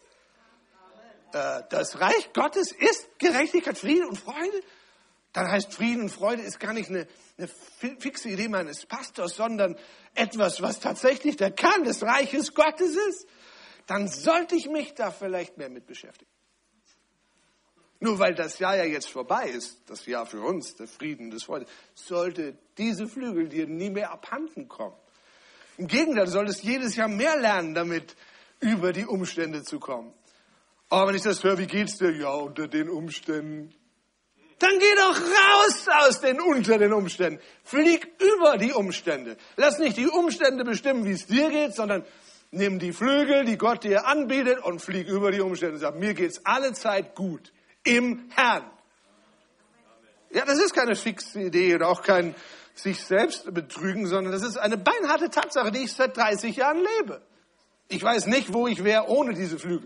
Äh, das Reich Gottes ist Gerechtigkeit, Friede und Freude? Dann heißt Frieden und Freude ist gar nicht eine, eine fixe Idee meines Pastors, sondern etwas, was tatsächlich der Kern des Reiches Gottes ist. Dann sollte ich mich da vielleicht mehr mit beschäftigen. Nur weil das Jahr ja jetzt vorbei ist, das Jahr für uns, der Frieden, des Freude, sollte diese Flügel dir nie mehr abhanden kommen. Im Gegenteil, du solltest jedes Jahr mehr lernen, damit über die Umstände zu kommen. Aber wenn ich das höre, wie geht's dir? Ja, unter den Umständen. Dann geh doch raus aus den unter den Umständen. Flieg über die Umstände. Lass nicht die Umstände bestimmen, wie es dir geht, sondern nimm die Flügel, die Gott dir anbietet und flieg über die Umstände. Sag, mir geht's alle Zeit gut. Im Herrn. Ja, das ist keine fixe Idee und auch kein sich selbst betrügen, sondern das ist eine beinharte Tatsache, die ich seit dreißig Jahren lebe. Ich weiß nicht, wo ich wäre ohne diese Flügel.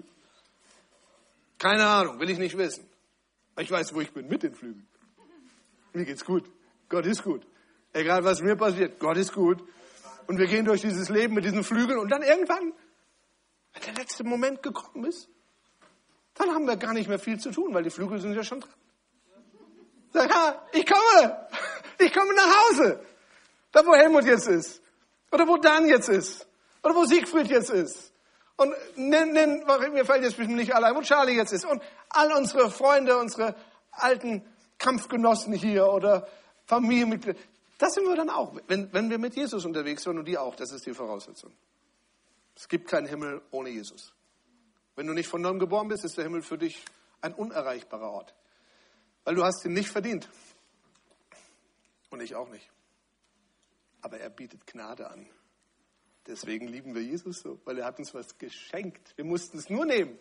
Keine Ahnung, will ich nicht wissen. Ich weiß, wo ich bin mit den Flügeln. Mir geht's gut. Gott ist gut. Egal, was mir passiert, Gott ist gut. Und wir gehen durch dieses Leben mit diesen Flügeln und dann irgendwann, wenn der letzte Moment gekommen ist, dann haben wir gar nicht mehr viel zu tun, weil die Flügel sind ja schon dran. Sag, ja, ich komme. Ich komme nach Hause. Da, wo Helmut jetzt ist. Oder wo Dan jetzt ist. Oder wo Siegfried jetzt ist. Und nenn, nenn, mir fällt jetzt bestimmt nicht alle ein, wo Charlie jetzt ist. Und all unsere Freunde, unsere alten Kampfgenossen hier oder Familienmitglieder. Das sind wir dann auch, wenn, wenn wir mit Jesus unterwegs sind und die auch. Das ist die Voraussetzung. Es gibt keinen Himmel ohne Jesus. Wenn du nicht von neuem geboren bist, ist der Himmel für dich ein unerreichbarer Ort. Weil du hast ihn nicht verdient. Und ich auch nicht. Aber er bietet Gnade an. Deswegen lieben wir Jesus so, weil er hat uns was geschenkt. Wir mussten es nur nehmen.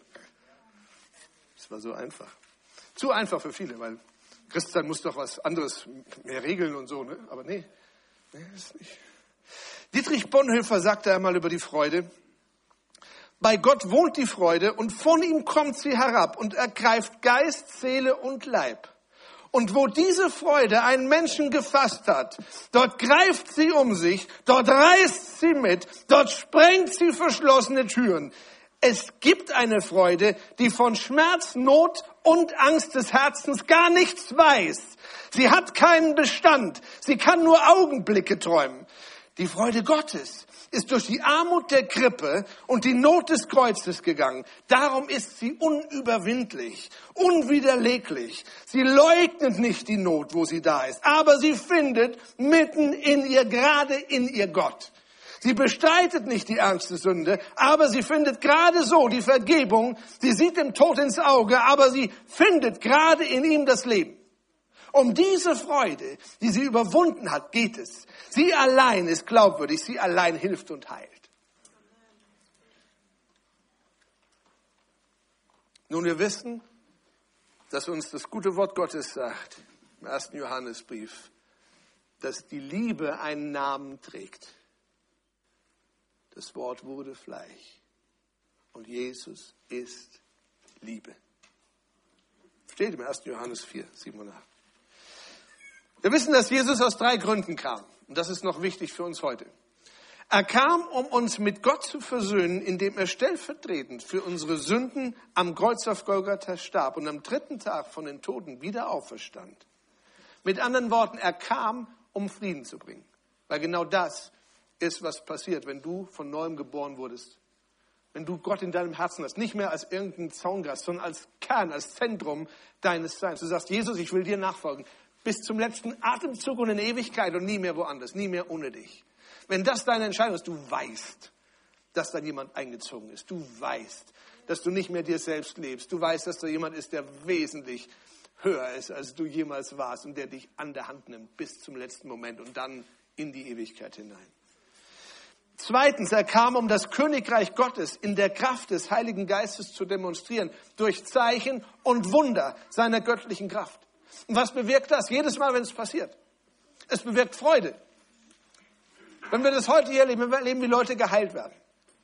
Es war so einfach. Zu einfach für viele, weil Christsein muss doch was anderes, mehr Regeln und so. Ne? Aber nee, nee, ist nicht. Dietrich Bonhoeffer sagte einmal über die Freude, bei Gott wohnt die Freude und von ihm kommt sie herab und ergreift Geist, Seele und Leib. Und wo diese Freude einen Menschen gefasst hat, dort greift sie um sich, dort reißt sie mit, dort sprengt sie verschlossene Türen. Es gibt eine Freude, die von Schmerz, Not und Angst des Herzens gar nichts weiß. Sie hat keinen Bestand, sie kann nur Augenblicke träumen. Die Freude Gottes ist durch die Armut der Krippe und die Not des Kreuzes gegangen. Darum ist sie unüberwindlich, unwiderleglich. Sie leugnet nicht die Not, wo sie da ist, aber sie findet mitten in ihr, gerade in ihr Gott. Sie bestreitet nicht die ernste Sünde, aber sie findet gerade so die Vergebung. Sie sieht dem Tod ins Auge, aber sie findet gerade in ihm das Leben. Um diese Freude, die sie überwunden hat, geht es. Sie allein ist glaubwürdig, sie allein hilft und heilt. Nun, wir wissen, dass uns das gute Wort Gottes sagt, im ersten Johannesbrief, dass die Liebe einen Namen trägt. Das Wort wurde Fleisch und Jesus ist Liebe. Steht im ersten Johannes vier, sieben und acht. Wir wissen, dass Jesus aus drei Gründen kam. Und das ist noch wichtig für uns heute. Er kam, um uns mit Gott zu versöhnen, indem er stellvertretend für unsere Sünden am Kreuz auf Golgatha starb und am dritten Tag von den Toten wieder auferstand. Mit anderen Worten, er kam, um Frieden zu bringen. Weil genau das ist, was passiert, wenn du von neuem geboren wurdest. Wenn du Gott in deinem Herzen hast, nicht mehr als irgendein Zaungast, sondern als Kern, als Zentrum deines Seins. Du sagst, Jesus, ich will dir nachfolgen. Bis zum letzten Atemzug und in Ewigkeit und nie mehr woanders, nie mehr ohne dich. Wenn das deine Entscheidung ist, du weißt, dass da jemand eingezogen ist. Du weißt, dass du nicht mehr dir selbst lebst. Du weißt, dass da jemand ist, der wesentlich höher ist, als du jemals warst und der dich an der Hand nimmt bis zum letzten Moment und dann in die Ewigkeit hinein. Zweitens, er kam, um das Königreich Gottes in der Kraft des Heiligen Geistes zu demonstrieren, durch Zeichen und Wunder seiner göttlichen Kraft. Und was bewirkt das? Jedes Mal, wenn es passiert. Es bewirkt Freude. Wenn wir das heute hier erleben, wir erleben, wie Leute geheilt werden.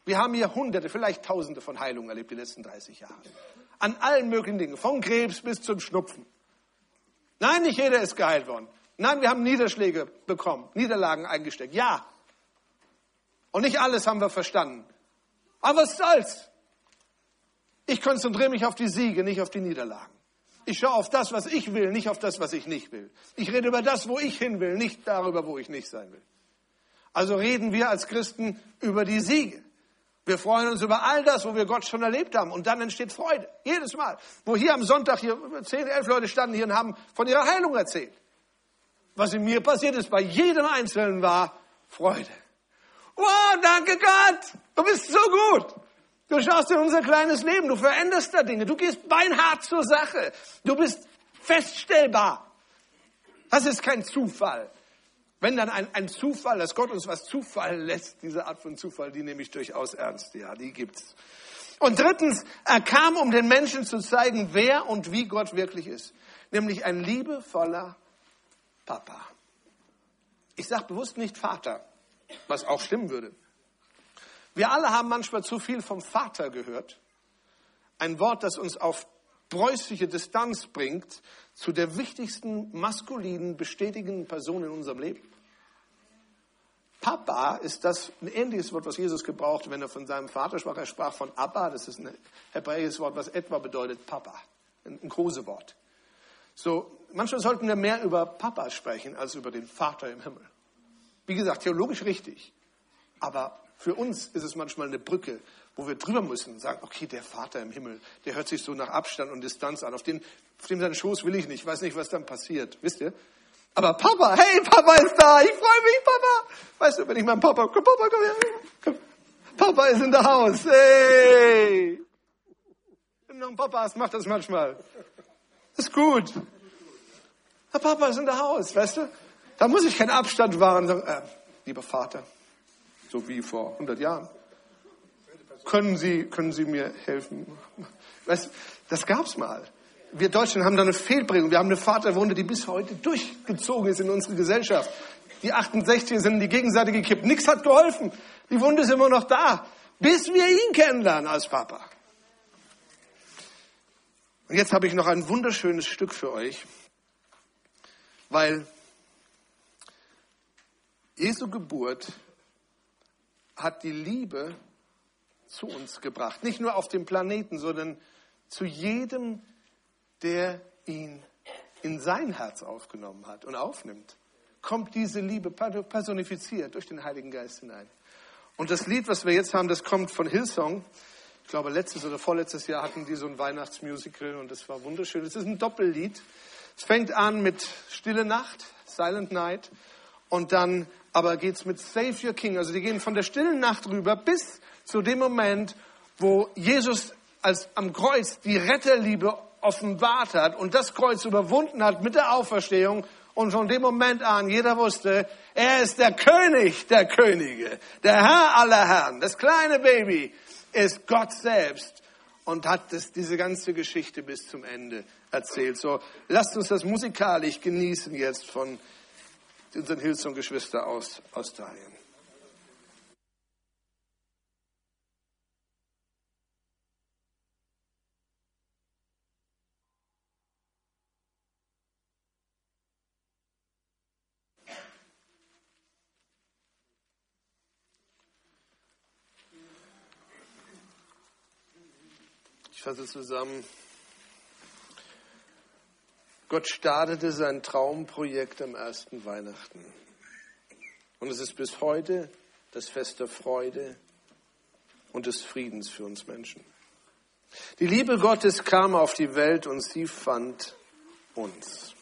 Wir haben hier Hunderte, vielleicht Tausende von Heilungen erlebt die letzten dreißig Jahre. An allen möglichen Dingen, von Krebs bis zum Schnupfen. Nein, nicht jeder ist geheilt worden. Nein, wir haben Niederschläge bekommen, Niederlagen eingesteckt. Ja. Und nicht alles haben wir verstanden. Aber was soll's? Ich konzentriere mich auf die Siege, nicht auf die Niederlagen. Ich schaue auf das, was ich will, nicht auf das, was ich nicht will. Ich rede über das, wo ich hin will, nicht darüber, wo ich nicht sein will. Also reden wir als Christen über die Siege. Wir freuen uns über all das, wo wir Gott schon erlebt haben. Und dann entsteht Freude. Jedes Mal. Wo hier am Sonntag hier zehn, elf Leute standen hier und haben von ihrer Heilung erzählt. Was in mir passiert ist, bei jedem Einzelnen war Freude. Wow, danke Gott. Du bist so gut. Du schaust in unser kleines Leben. Du veränderst da Dinge. Du gehst beinhart zur Sache. Du bist feststellbar. Das ist kein Zufall. Wenn dann ein, ein Zufall, dass Gott uns was zufallen lässt, diese Art von Zufall, die nehme ich durchaus ernst. Ja, die gibt's. Und drittens, er kam, um den Menschen zu zeigen, wer und wie Gott wirklich ist. Nämlich ein liebevoller Papa. Ich sage bewusst nicht Vater, was auch stimmen würde. Wir alle haben manchmal zu viel vom Vater gehört. Ein Wort, das uns auf preußische Distanz bringt zu der wichtigsten maskulinen, bestätigenden Person in unserem Leben. Papa ist das ein ähnliches Wort, was Jesus gebraucht, wenn er von seinem Vater sprach. Er sprach von Abba, das ist ein hebräisches Wort, was etwa bedeutet Papa. Ein, ein großes Wort. So, manchmal sollten wir mehr über Papa sprechen, als über den Vater im Himmel. Wie gesagt, theologisch richtig. Aber für uns ist es manchmal eine Brücke, wo wir drüber müssen und sagen, okay, der Vater im Himmel, der hört sich so nach Abstand und Distanz an. Auf den, auf dem seinen Schoß will ich nicht. Ich weiß nicht, was dann passiert. Wisst ihr? Aber Papa, hey, Papa ist da. Ich freue mich, Papa. Weißt du, wenn ich meinen Papa, komm, Papa, komm her. Komm. Papa ist in der Haus. Hey. Wenn du noch einen Papa hast, mach das manchmal. Das ist gut. Der Papa ist in der Haus, weißt du? Da muss ich keinen Abstand wahren. Sagen, äh, lieber Vater, so wie vor hundert Jahren. Können Sie, können Sie mir helfen? Weißt du, das gab's mal. Wir Deutschen haben da eine Fehlprägung. Wir haben eine Vaterwunde, die bis heute durchgezogen ist in unsere Gesellschaft. Die achtundsechziger sind in die Gegenseite gekippt. Nichts hat geholfen. Die Wunde ist immer noch da, bis wir ihn kennenlernen als Papa. Und jetzt habe ich noch ein wunderschönes Stück für euch, weil Jesu Geburt hat die Liebe zu uns gebracht. Nicht nur auf dem Planeten, sondern zu jedem, der ihn in sein Herz aufgenommen hat und aufnimmt. Kommt diese Liebe personifiziert durch den Heiligen Geist hinein. Und das Lied, was wir jetzt haben, das kommt von Hillsong. Ich glaube, letztes oder vorletztes Jahr hatten die so ein Weihnachtsmusical und das war wunderschön. Es ist ein Doppellied. Es fängt an mit Stille Nacht, Silent Night, und dann aber geht's mit Save Your King. Also die gehen von der stillen Nacht rüber bis zu dem Moment, wo Jesus als am Kreuz die Retterliebe offenbart hat und das Kreuz überwunden hat mit der Auferstehung. Und von dem Moment an, jeder wusste, er ist der König der Könige, der Herr aller Herren. Das kleine Baby ist Gott selbst und hat das, diese ganze Geschichte bis zum Ende erzählt. So, lasst uns das musikalisch genießen jetzt von unseren Hillsong-Geschwistern aus Australien. Ich fasse zusammen. Gott startete sein Traumprojekt am ersten Weihnachten. Und es ist bis heute das Fest der Freude und des Friedens für uns Menschen. Die Liebe Gottes kam auf die Welt und sie fand uns.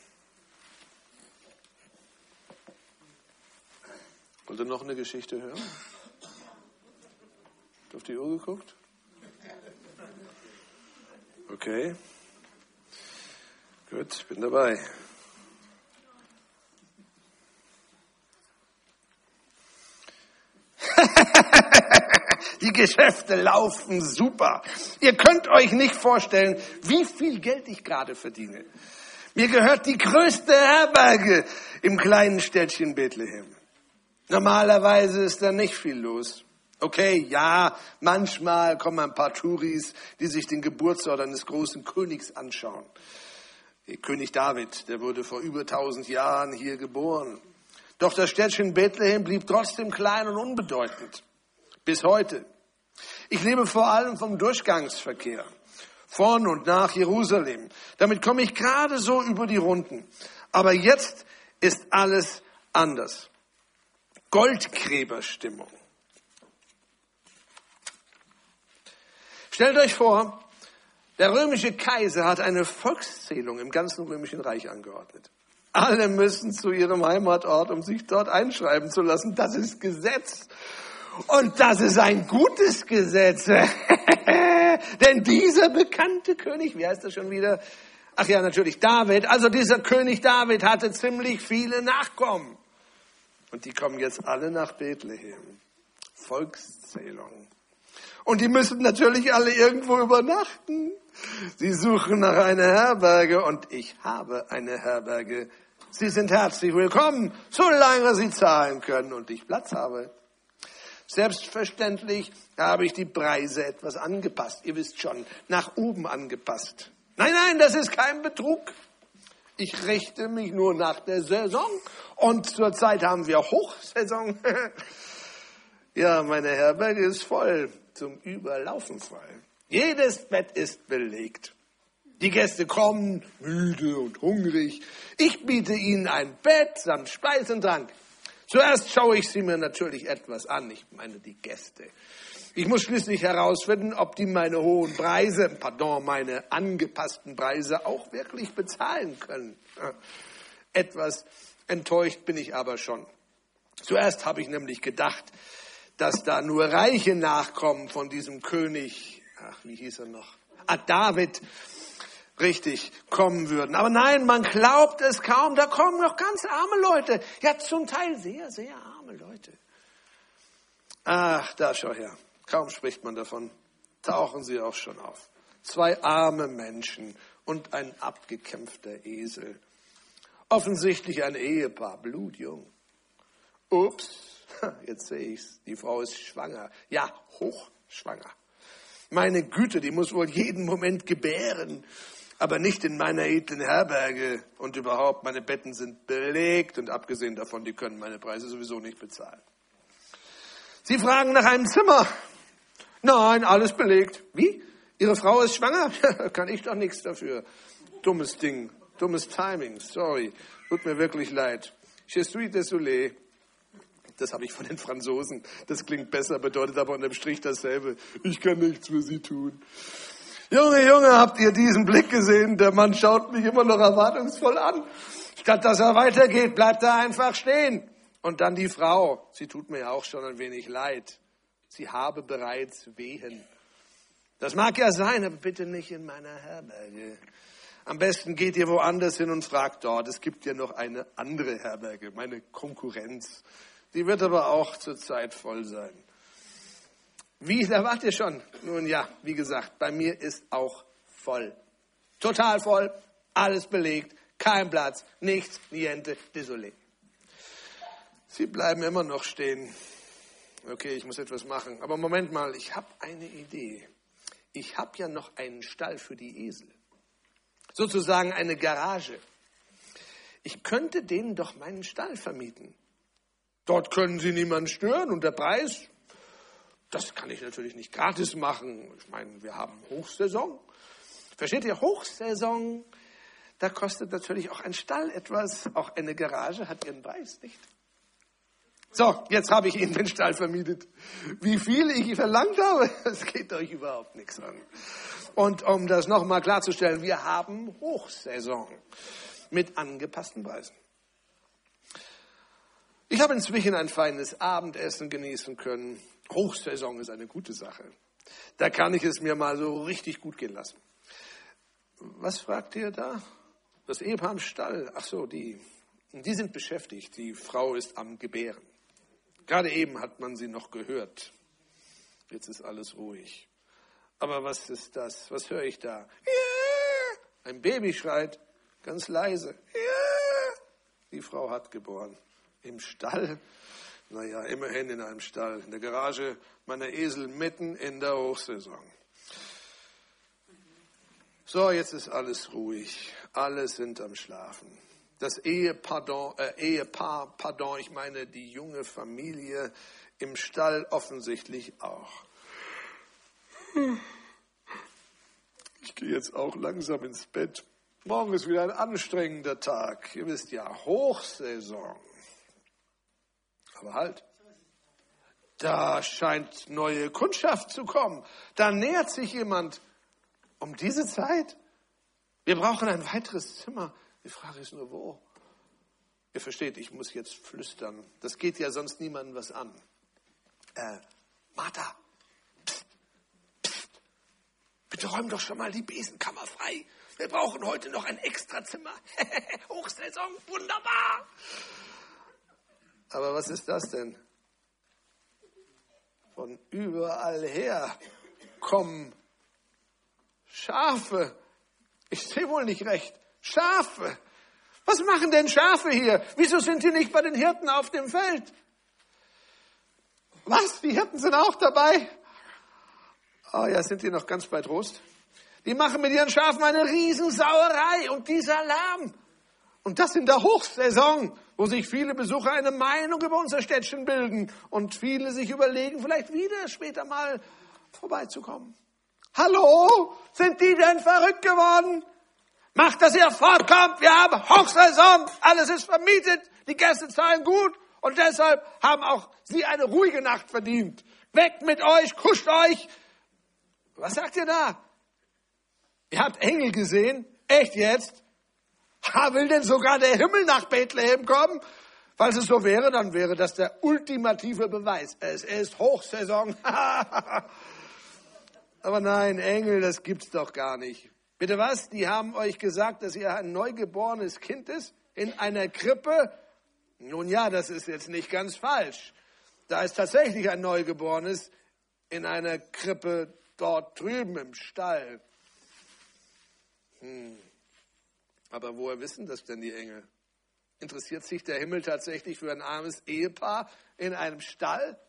Wollt ihr noch eine Geschichte hören? Habt ihr auf die Uhr geguckt? Okay. Gut, ich bin dabei. Die Geschäfte laufen super. Ihr könnt euch nicht vorstellen, wie viel Geld ich gerade verdiene. Mir gehört die größte Herberge im kleinen Städtchen Bethlehem. Normalerweise ist da nicht viel los. Okay, ja, manchmal kommen ein paar Touris, die sich den Geburtsort eines großen Königs anschauen. König David, der wurde vor über tausend Jahren hier geboren. Doch das Städtchen Bethlehem blieb trotzdem klein und unbedeutend. Bis heute. Ich lebe vor allem vom Durchgangsverkehr. Von und nach Jerusalem. Damit komme ich gerade so über die Runden. Aber jetzt ist alles anders. Goldgräberstimmung. Stellt euch vor, der römische Kaiser hat eine Volkszählung im ganzen römischen Reich angeordnet. Alle müssen zu ihrem Heimatort, um sich dort einschreiben zu lassen. Das ist Gesetz. Und das ist ein gutes Gesetz. Denn dieser bekannte König, wie heißt er schon wieder? Ach ja, natürlich David. Also dieser König David hatte ziemlich viele Nachkommen. Und die kommen jetzt alle nach Bethlehem. Volkszählung. Und die müssen natürlich alle irgendwo übernachten. Sie suchen nach einer Herberge und ich habe eine Herberge. Sie sind herzlich willkommen, solange Sie zahlen können und ich Platz habe. Selbstverständlich habe ich die Preise etwas angepasst. Ihr wisst schon, nach oben angepasst. Nein, nein, das ist kein Betrug. Ich richte mich nur nach der Saison und zurzeit haben wir Hochsaison. Ja, meine Herberge ist voll, zum Überlaufen voll. Jedes Bett ist belegt. Die Gäste kommen, müde und hungrig. Ich biete ihnen ein Bett samt Speis und Trank. Zuerst schaue ich sie mir natürlich etwas an, ich meine die Gäste. Ich muss schließlich herausfinden, ob die meine hohen Preise, pardon, meine angepassten Preise auch wirklich bezahlen können. Etwas enttäuscht bin ich aber schon. Zuerst habe ich nämlich gedacht, dass da nur reiche Nachkommen von diesem König, ach, wie hieß er noch, ah, David, richtig, kommen würden. Aber nein, man glaubt es kaum, da kommen noch ganz arme Leute. Ja, zum Teil sehr, sehr arme Leute. Ach, da schau her, kaum spricht man davon, tauchen sie auch schon auf. Zwei arme Menschen und ein abgekämpfter Esel. Offensichtlich ein Ehepaar, blutjung. Ups. Jetzt sehe ich's. Die Frau ist schwanger. Ja, hochschwanger. Meine Güte, die muss wohl jeden Moment gebären. Aber nicht in meiner edlen Herberge. Und überhaupt, meine Betten sind belegt. Und abgesehen davon, die können meine Preise sowieso nicht bezahlen. Sie fragen nach einem Zimmer. Nein, alles belegt. Wie? Ihre Frau ist schwanger? Kann ich doch nichts dafür. Dummes Ding. Dummes Timing. Sorry. Tut mir wirklich leid. Je suis désolé. Das habe ich von den Franzosen. Das klingt besser, bedeutet aber unterm Strich dasselbe. Ich kann nichts für Sie tun. Junge, Junge, habt ihr diesen Blick gesehen? Der Mann schaut mich immer noch erwartungsvoll an. Statt dass er weitergeht, bleibt er einfach stehen. Und dann die Frau. Sie tut mir ja auch schon ein wenig leid. Sie habe bereits Wehen. Das mag ja sein, aber bitte nicht in meiner Herberge. Am besten geht ihr woanders hin und fragt dort. Es gibt ja noch eine andere Herberge, meine Konkurrenz. Die wird aber auch zurzeit voll sein. Wie, da wart ihr schon? Nun ja, wie gesagt, bei mir ist auch voll. Total voll, alles belegt, kein Platz, nichts, niente, désolé. Sie bleiben immer noch stehen. Okay, ich muss etwas machen. Aber Moment mal, ich habe eine Idee. Ich habe ja noch einen Stall für die Esel. Sozusagen eine Garage. Ich könnte denen doch meinen Stall vermieten. Dort können sie niemanden stören und der Preis, das kann ich natürlich nicht gratis machen. Ich meine, wir haben Hochsaison. Versteht ihr, Hochsaison, da kostet natürlich auch ein Stall etwas. Auch eine Garage hat ihren Preis, nicht? So, jetzt habe ich Ihnen den Stall vermietet. Wie viel ich verlangt habe, das geht euch überhaupt nichts an. Und um das nochmal klarzustellen, wir haben Hochsaison mit angepassten Preisen. Ich habe inzwischen ein feines Abendessen genießen können. Hochsaison ist eine gute Sache. Da kann ich es mir mal so richtig gut gehen lassen. Was fragt ihr da? Das Ehepaar im Stall. Ach so, die, die sind beschäftigt. Die Frau ist am Gebären. Gerade eben hat man sie noch gehört. Jetzt ist alles ruhig. Aber was ist das? Was höre ich da? Ja! Ein Baby schreit, ganz leise. Ja! Die Frau hat geboren. Im Stall? Naja, immerhin in einem Stall, in der Garage meiner Esel mitten in der Hochsaison. So, jetzt ist alles ruhig. Alle sind am Schlafen. Das Ehepardon, äh, Ehepaar, pardon, ich meine die junge Familie im Stall offensichtlich auch. Ich gehe jetzt auch langsam ins Bett. Morgen ist wieder ein anstrengender Tag. Ihr wisst ja, Hochsaison. Aber halt, da scheint neue Kundschaft zu kommen. Da nähert sich jemand. Um diese Zeit? Wir brauchen ein weiteres Zimmer. Die Frage ist nur, wo? Ihr versteht, ich muss jetzt flüstern. Das geht ja sonst niemandem was an. Äh, Martha, pst, pst, bitte räum doch schon mal die Besenkammer frei. Wir brauchen heute noch ein Extrazimmer. Hochsaison, wunderbar. Aber was ist das denn? Von überall her kommen Schafe. Ich sehe wohl nicht recht. Schafe. Was machen denn Schafe hier? Wieso sind die nicht bei den Hirten auf dem Feld? Was? Die Hirten sind auch dabei? Oh ja, sind die noch ganz bei Trost? Die machen mit ihren Schafen eine Riesensauerei und dieser Lärm. Und das in der Hochsaison, wo sich viele Besucher eine Meinung über unser Städtchen bilden und viele sich überlegen, vielleicht wieder später mal vorbeizukommen. Hallo? Sind die denn verrückt geworden? Macht, dass ihr fortkommt. Wir haben Hochsaison. Alles ist vermietet. Die Gäste zahlen gut. Und deshalb haben auch sie eine ruhige Nacht verdient. Weg mit euch, kuscht euch. Was sagt ihr da? Ihr habt Engel gesehen? Echt jetzt? Ha, will denn sogar der Himmel nach Bethlehem kommen? Falls es so wäre, dann wäre das der ultimative Beweis. Es ist Hochsaison. Aber nein, Engel, das gibt's doch gar nicht. Bitte was? Die haben euch gesagt, dass ihr ein neugeborenes Kind ist in einer Krippe? Nun ja, das ist jetzt nicht ganz falsch. Da ist tatsächlich ein Neugeborenes in einer Krippe dort drüben im Stall. Hm. Aber woher wissen das denn die Engel? Interessiert sich der Himmel tatsächlich für ein armes Ehepaar in einem Stall?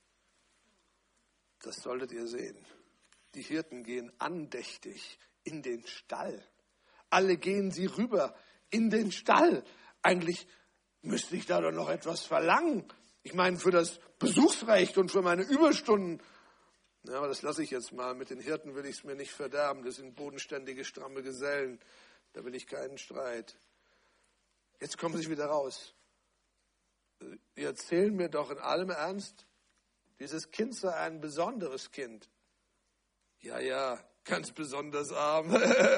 Das solltet ihr sehen. Die Hirten gehen andächtig in den Stall. Alle gehen sie rüber in den Stall. Eigentlich müsste ich da doch noch etwas verlangen. Ich meine, für das Besuchsrecht und für meine Überstunden. Ja, aber das lasse ich jetzt mal. Mit den Hirten will ich es mir nicht verderben. Das sind bodenständige, stramme Gesellen. Da will ich keinen Streit. Jetzt kommen Sie wieder raus. Sie erzählen mir doch in allem Ernst, dieses Kind sei ein besonderes Kind. Ja, ja, ganz besonders arm.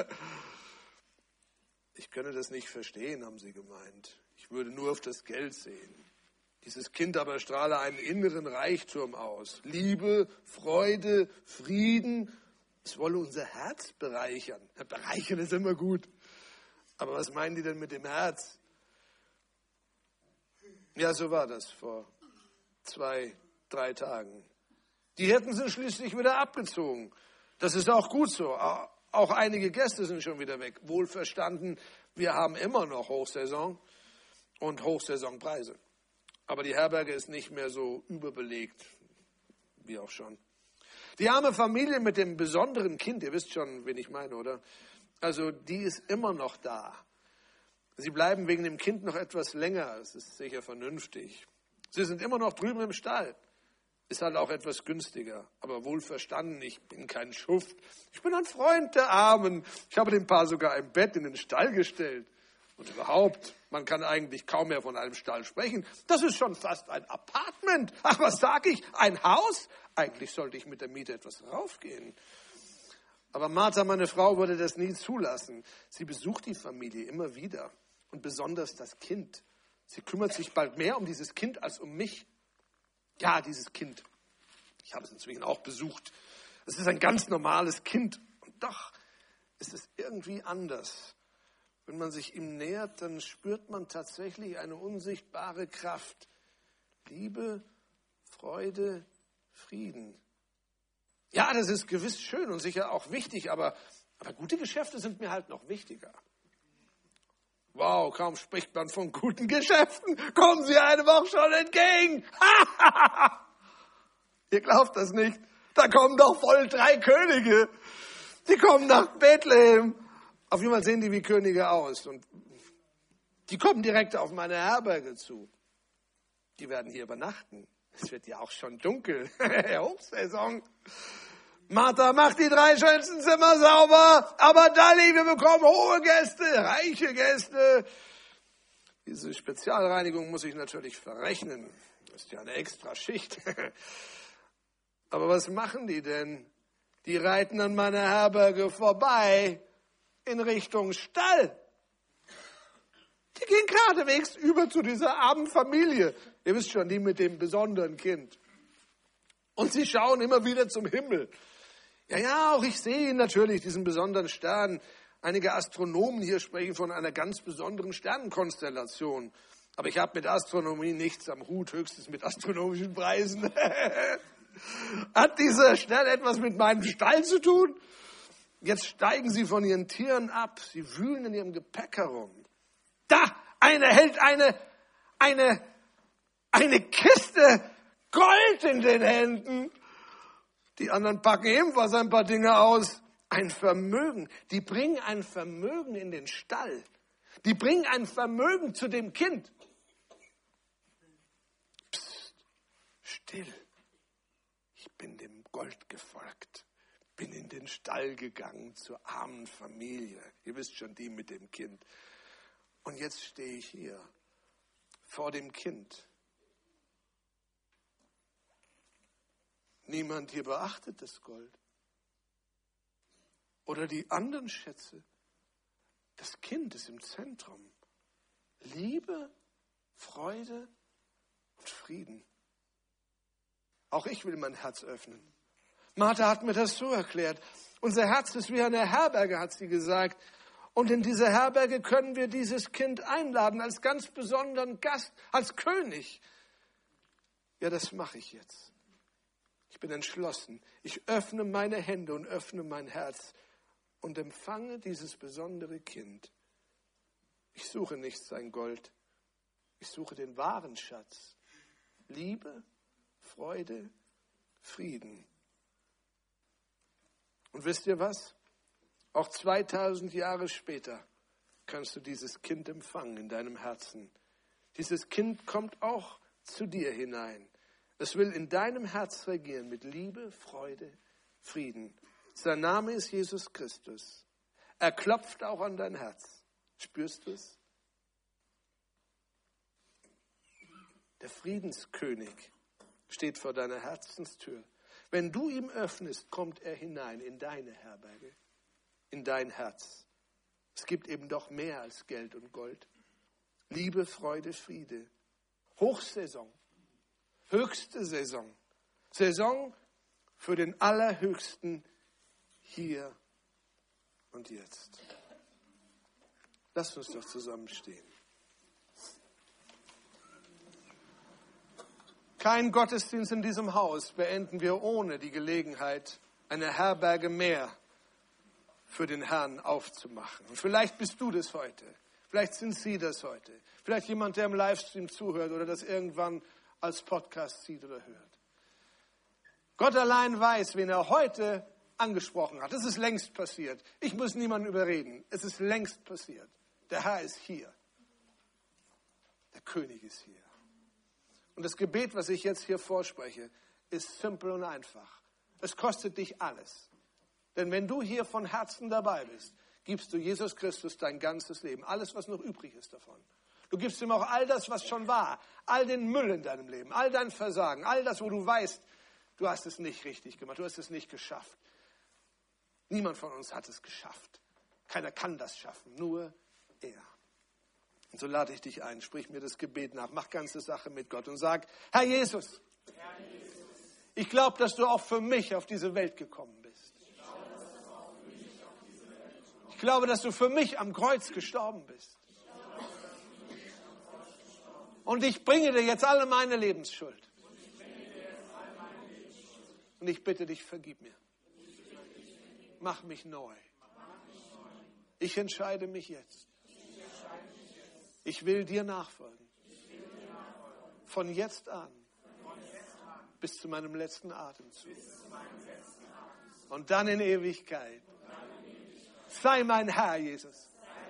Ich könne das nicht verstehen, haben sie gemeint. Ich würde nur auf das Geld sehen. Dieses Kind aber strahle einen inneren Reichtum aus. Liebe, Freude, Frieden. Es wolle unser Herz bereichern. Bereichern ist immer gut. Aber was meinen die denn mit dem Herz? Ja, so war das vor zwei, drei Tagen. Die Hirten sind schließlich wieder abgezogen. Das ist auch gut so. Auch einige Gäste sind schon wieder weg. Wohlverstanden, wir haben immer noch Hochsaison und Hochsaisonpreise. Aber die Herberge ist nicht mehr so überbelegt, wie auch schon. Die arme Familie mit dem besonderen Kind, ihr wisst schon, wen ich meine, oder? Also die ist immer noch da. Sie bleiben wegen dem Kind noch etwas länger, das ist sicher vernünftig. Sie sind immer noch drüben im Stall. Ist halt auch etwas günstiger, aber wohlverstanden, ich bin kein Schuft. Ich bin ein Freund der Armen. Ich habe dem Paar sogar ein Bett in den Stall gestellt. Und überhaupt, man kann eigentlich kaum mehr von einem Stall sprechen. Das ist schon fast ein Apartment. Ach, was sag ich? Ein Haus? Eigentlich sollte ich mit der Miete etwas raufgehen. Aber Martha, meine Frau, würde das nie zulassen. Sie besucht die Familie immer wieder. Und besonders das Kind. Sie kümmert sich bald mehr um dieses Kind als um mich. Ja, dieses Kind. Ich habe es inzwischen auch besucht. Es ist ein ganz normales Kind. Und doch ist es irgendwie anders. Wenn man sich ihm nähert, dann spürt man tatsächlich eine unsichtbare Kraft. Liebe, Freude, Frieden. Ja, das ist gewiss schön und sicher auch wichtig, aber, aber gute Geschäfte sind mir halt noch wichtiger. Wow, kaum spricht man von guten Geschäften, kommen sie einem auch schon entgegen. Ihr glaubt das nicht. Da kommen doch voll drei Könige. Die kommen nach Bethlehem. Auf jeden Fall sehen die wie Könige aus. Und die kommen direkt auf meine Herberge zu. Die werden hier übernachten. Es wird ja auch schon dunkel. Hochsaison. Martha macht die drei schönsten Zimmer sauber. Aber Dalli, wir bekommen hohe Gäste, reiche Gäste. Diese Spezialreinigung muss ich natürlich verrechnen. Das ist ja eine extra Schicht. Aber was machen die denn? Die reiten an meiner Herberge vorbei in Richtung Stall. Die gehen geradewegs über zu dieser armen Familie. Ihr wisst schon, die mit dem besonderen Kind. Und sie schauen immer wieder zum Himmel. Ja, ja, auch ich sehe natürlich diesen besonderen Stern. Einige Astronomen hier sprechen von einer ganz besonderen Sternenkonstellation. Aber ich habe mit Astronomie nichts am Hut, höchstens mit astronomischen Preisen. Hat dieser Stern etwas mit meinem Stall zu tun? Jetzt steigen sie von ihren Tieren ab. Sie wühlen in ihrem Gepäck herum. Da, einer hält eine, eine, eine Kiste Gold in den Händen. Die anderen packen ebenfalls ein paar Dinge aus. Ein Vermögen. Die bringen ein Vermögen in den Stall. Die bringen ein Vermögen zu dem Kind. Psst, still. Ich bin dem Gold gefolgt, bin in den Stall gegangen zur armen Familie. Ihr wisst schon, die mit dem Kind. Und jetzt stehe ich hier vor dem Kind. Niemand hier beachtet das Gold. Oder die anderen Schätze. Das Kind ist im Zentrum. Liebe, Freude und Frieden. Auch ich will mein Herz öffnen. Martha hat mir das so erklärt. Unser Herz ist wie eine Herberge, hat sie gesagt. Und in dieser Herberge können wir dieses Kind einladen als ganz besonderen Gast, als König. Ja, das mache ich jetzt. Ich bin entschlossen. Ich öffne meine Hände und öffne mein Herz und empfange dieses besondere Kind. Ich suche nicht sein Gold. Ich suche den wahren Schatz. Liebe, Freude, Frieden. Und wisst ihr was? Auch zweitausend Jahre später kannst du dieses Kind empfangen in deinem Herzen. Dieses Kind kommt auch zu dir hinein. Es will in deinem Herz regieren mit Liebe, Freude, Frieden. Sein Name ist Jesus Christus. Er klopft auch an dein Herz. Spürst du es? Der Friedenskönig steht vor deiner Herzenstür. Wenn du ihm öffnest, kommt er hinein in deine Herberge, in dein Herz. Es gibt eben doch mehr als Geld und Gold. Liebe, Freude, Friede. Hochsaison. Höchste Saison. Saison für den Allerhöchsten hier und jetzt. Lasst uns doch zusammenstehen. Kein Gottesdienst in diesem Haus beenden wir ohne die Gelegenheit, eine Herberge mehr für den Herrn aufzumachen. Und vielleicht bist du das heute. Vielleicht sind Sie das heute. Vielleicht jemand, der im Livestream zuhört oder das irgendwann als Podcast sieht oder hört. Gott allein weiß, wen er heute angesprochen hat. Das ist längst passiert. Ich muss niemanden überreden. Es ist längst passiert. Der Herr ist hier. Der König ist hier. Und das Gebet, was ich jetzt hier vorspreche, ist simpel und einfach. Es kostet dich alles. Denn wenn du hier von Herzen dabei bist, gibst du Jesus Christus dein ganzes Leben. Alles, was noch übrig ist davon. Du gibst ihm auch all das, was schon war. All den Müll in deinem Leben. All dein Versagen. All das, wo du weißt, du hast es nicht richtig gemacht. Du hast es nicht geschafft. Niemand von uns hat es geschafft. Keiner kann das schaffen. Nur er. Und so lade ich dich ein, sprich mir das Gebet nach, mach ganze Sache mit Gott und sag, Herr Jesus, Herr Jesus, ich glaube, dass du auch für mich auf diese Welt gekommen bist. Ich glaube, dass du auch für mich auf diese Welt gekommen bist. Ich glaube, dass du für mich am Kreuz gestorben bist. Ich glaube, dass du für mich am Kreuz gestorben bist. Und ich bringe dir jetzt alle meine Lebensschuld. Und ich bringe dir jetzt alle meine Lebensschuld. Und ich bitte dich, vergib mir. Ich bitte dich, vergib mir. Mach mich neu. Mach mich neu. Ich entscheide mich jetzt. Ich entscheide mich Ich will dir nachfolgen. Von jetzt an bis zu meinem letzten Atemzug. Und dann in Ewigkeit. Sei mein Herr, Jesus.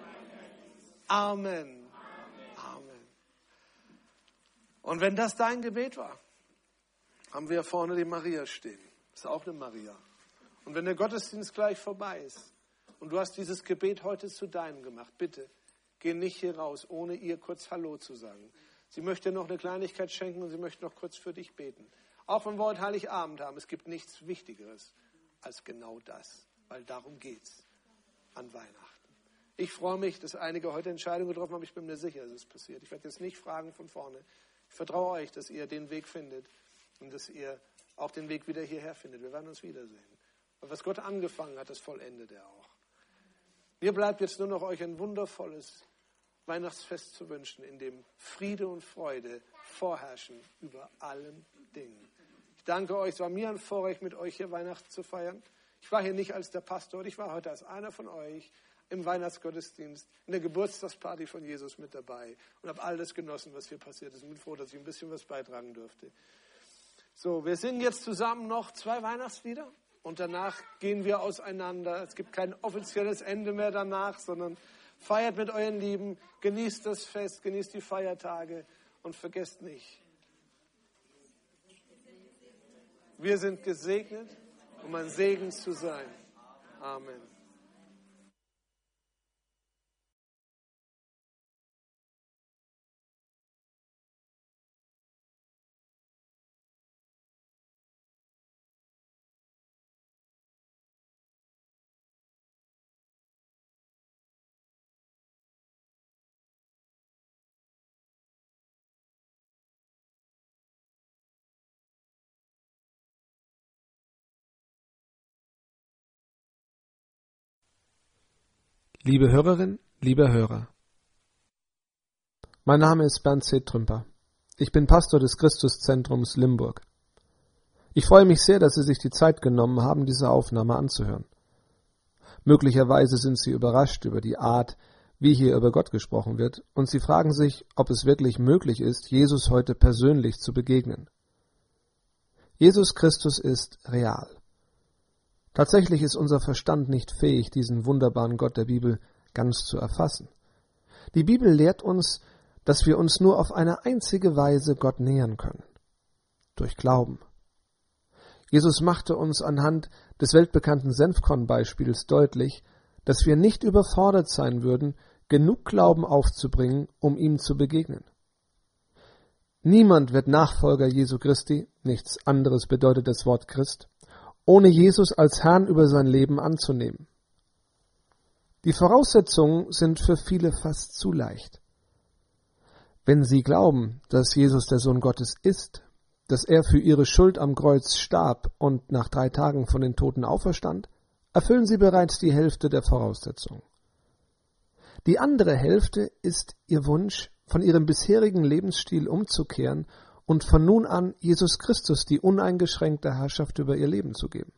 Amen. Amen. Und wenn das dein Gebet war, haben wir vorne die Maria stehen. Das ist auch eine Maria. Und wenn der Gottesdienst gleich vorbei ist und du hast dieses Gebet heute zu deinem gemacht, bitte geh nicht hier raus, ohne ihr kurz Hallo zu sagen. Sie möchte noch eine Kleinigkeit schenken und sie möchte noch kurz für dich beten. Auch wenn wir heute Heiligabend haben, es gibt nichts Wichtigeres als genau das, weil darum geht's an Weihnachten. Ich freue mich, dass einige heute Entscheidungen getroffen haben. Ich bin mir sicher, dass es passiert. Ich werde jetzt nicht fragen von vorne. Ich vertraue euch, dass ihr den Weg findet und dass ihr auch den Weg wieder hierher findet. Wir werden uns wiedersehen. Und was Gott angefangen hat, das vollendet er auch. Mir bleibt jetzt nur noch euch ein wundervolles Weihnachtsfest zu wünschen, in dem Friede und Freude vorherrschen über allen Dingen. Ich danke euch, es war mir ein Vorrecht, mit euch hier Weihnachten zu feiern. Ich war hier nicht als der Pastor, ich war heute als einer von euch im Weihnachtsgottesdienst, in der Geburtstagsparty von Jesus mit dabei und habe all das genossen, was hier passiert ist. Ich bin froh, dass ich ein bisschen was beitragen durfte. So, wir singen jetzt zusammen noch zwei Weihnachtslieder und danach gehen wir auseinander. Es gibt kein offizielles Ende mehr danach, sondern feiert mit euren Lieben, genießt das Fest, genießt die Feiertage und vergesst nicht, wir sind gesegnet, um ein Segen zu sein. Amen. Liebe Hörerin, lieber Hörer, mein Name ist Bernd C. Trümper. Ich bin Pastor des Christuszentrums Limburg. Ich freue mich sehr, dass Sie sich die Zeit genommen haben, diese Aufnahme anzuhören. Möglicherweise sind Sie überrascht über die Art, wie hier über Gott gesprochen wird, und Sie fragen sich, ob es wirklich möglich ist, Jesus heute persönlich zu begegnen. Jesus Christus ist real. Tatsächlich ist unser Verstand nicht fähig, diesen wunderbaren Gott der Bibel ganz zu erfassen. Die Bibel lehrt uns, dass wir uns nur auf eine einzige Weise Gott nähern können: durch Glauben. Jesus machte uns anhand des weltbekannten Senfkornbeispiels deutlich, dass wir nicht überfordert sein würden, genug Glauben aufzubringen, um ihm zu begegnen. Niemand wird Nachfolger Jesu Christi, nichts anderes bedeutet das Wort Christ, ohne Jesus als Herrn über sein Leben anzunehmen. Die Voraussetzungen sind für viele fast zu leicht. Wenn sie glauben, dass Jesus der Sohn Gottes ist, dass er für ihre Schuld am Kreuz starb und nach drei Tagen von den Toten auferstand, erfüllen sie bereits die Hälfte der Voraussetzungen. Die andere Hälfte ist ihr Wunsch, von ihrem bisherigen Lebensstil umzukehren und von nun an Jesus Christus die uneingeschränkte Herrschaft über ihr Leben zu geben.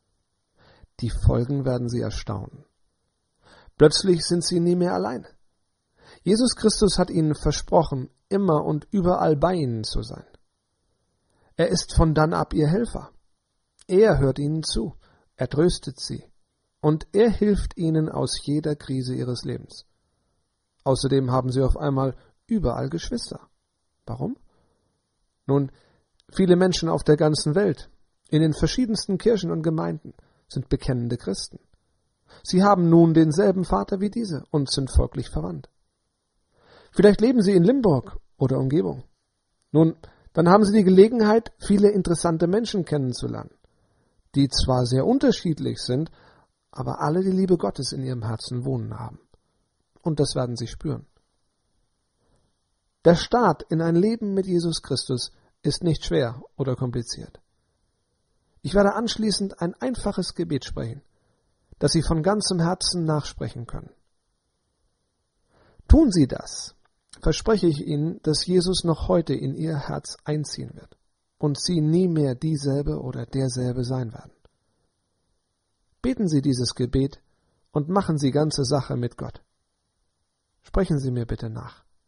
Die Folgen werden sie erstaunen. Plötzlich sind sie nie mehr allein. Jesus Christus hat ihnen versprochen, immer und überall bei ihnen zu sein. Er ist von dann ab ihr Helfer. Er hört ihnen zu, er tröstet sie und er hilft ihnen aus jeder Krise ihres Lebens. Außerdem haben sie auf einmal überall Geschwister. Warum? Nun, viele Menschen auf der ganzen Welt, in den verschiedensten Kirchen und Gemeinden, sind bekennende Christen. Sie haben nun denselben Vater wie diese und sind folglich verwandt. Vielleicht leben sie in Limburg oder Umgebung. Nun, dann haben sie die Gelegenheit, viele interessante Menschen kennenzulernen, die zwar sehr unterschiedlich sind, aber alle die Liebe Gottes in ihrem Herzen wohnen haben. Und das werden sie spüren. Der Start in ein Leben mit Jesus Christus ist nicht schwer oder kompliziert. Ich werde anschließend ein einfaches Gebet sprechen, das Sie von ganzem Herzen nachsprechen können. Tun Sie das, verspreche ich Ihnen, dass Jesus noch heute in Ihr Herz einziehen wird und Sie nie mehr dieselbe oder derselbe sein werden. Beten Sie dieses Gebet und machen Sie ganze Sache mit Gott. Sprechen Sie mir bitte nach.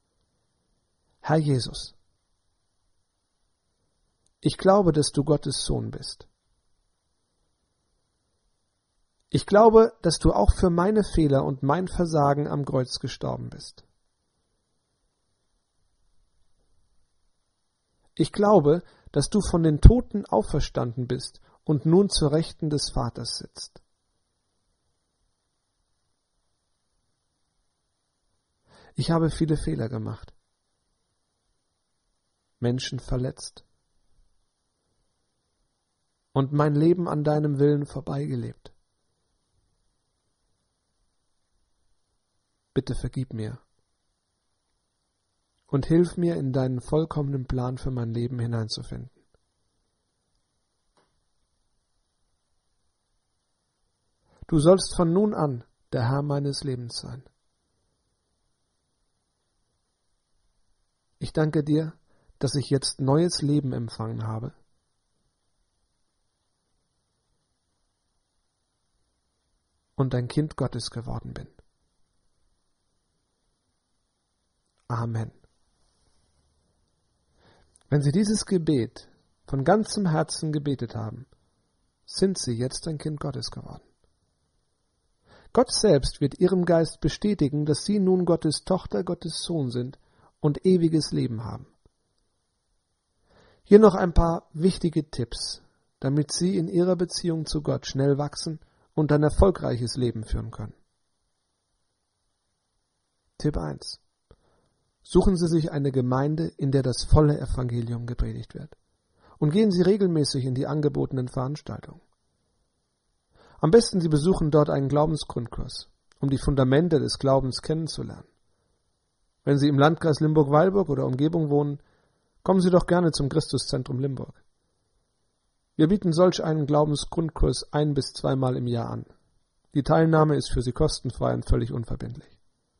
Herr Jesus, ich glaube, dass du Gottes Sohn bist. Ich glaube, dass du auch für meine Fehler und mein Versagen am Kreuz gestorben bist. Ich glaube, dass du von den Toten auferstanden bist und nun zur Rechten des Vaters sitzt. Ich habe viele Fehler gemacht, Menschen verletzt und mein Leben an deinem Willen vorbeigelebt. Bitte vergib mir und hilf mir, in deinen vollkommenen Plan für mein Leben hineinzufinden. Du sollst von nun an der Herr meines Lebens sein. Ich danke dir, dass ich jetzt neues Leben empfangen habe. Und ein Kind Gottes geworden bin. Amen. Wenn Sie dieses Gebet von ganzem Herzen gebetet haben, sind Sie jetzt ein Kind Gottes geworden. Gott selbst wird Ihrem Geist bestätigen, dass Sie nun Gottes Tochter, Gottes Sohn sind und ewiges Leben haben. Hier noch ein paar wichtige Tipps, damit Sie in Ihrer Beziehung zu Gott schnell wachsen und ein erfolgreiches Leben führen können. Tipp eins. Suchen Sie sich eine Gemeinde, in der das volle Evangelium gepredigt wird. Und gehen Sie regelmäßig in die angebotenen Veranstaltungen. Am besten Sie besuchen dort einen Glaubensgrundkurs, um die Fundamente des Glaubens kennenzulernen. Wenn Sie im Landkreis Limburg-Weilburg oder Umgebung wohnen, kommen Sie doch gerne zum Christuszentrum Limburg. Wir bieten solch einen Glaubensgrundkurs ein- bis zweimal im Jahr an. Die Teilnahme ist für Sie kostenfrei und völlig unverbindlich.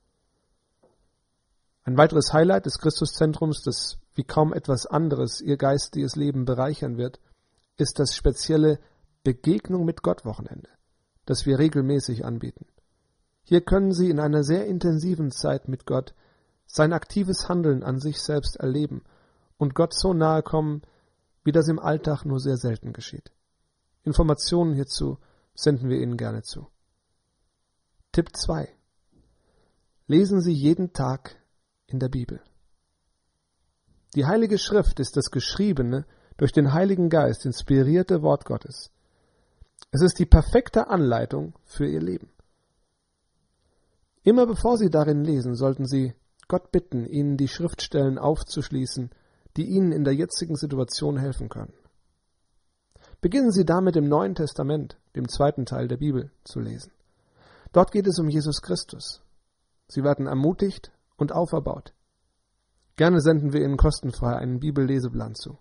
Ein weiteres Highlight des Christuszentrums, das wie kaum etwas anderes Ihr geistiges Leben bereichern wird, ist das spezielle Begegnung mit Gott Wochenende, das wir regelmäßig anbieten. Hier können Sie in einer sehr intensiven Zeit mit Gott sein aktives Handeln an sich selbst erleben und Gott so nahe kommen, wie das im Alltag nur sehr selten geschieht. Informationen hierzu senden wir Ihnen gerne zu. Tipp zwei. Lesen Sie jeden Tag in der Bibel. Die Heilige Schrift ist das geschriebene, durch den Heiligen Geist inspirierte Wort Gottes. Es ist die perfekte Anleitung für Ihr Leben. Immer bevor Sie darin lesen, sollten Sie Gott bitten, Ihnen die Schriftstellen aufzuschließen, die Ihnen in der jetzigen Situation helfen können. Beginnen Sie damit im Neuen Testament, dem zweiten Teil der Bibel, zu lesen. Dort geht es um Jesus Christus. Sie werden ermutigt und auferbaut. Gerne senden wir Ihnen kostenfrei einen Bibelleseplan zu.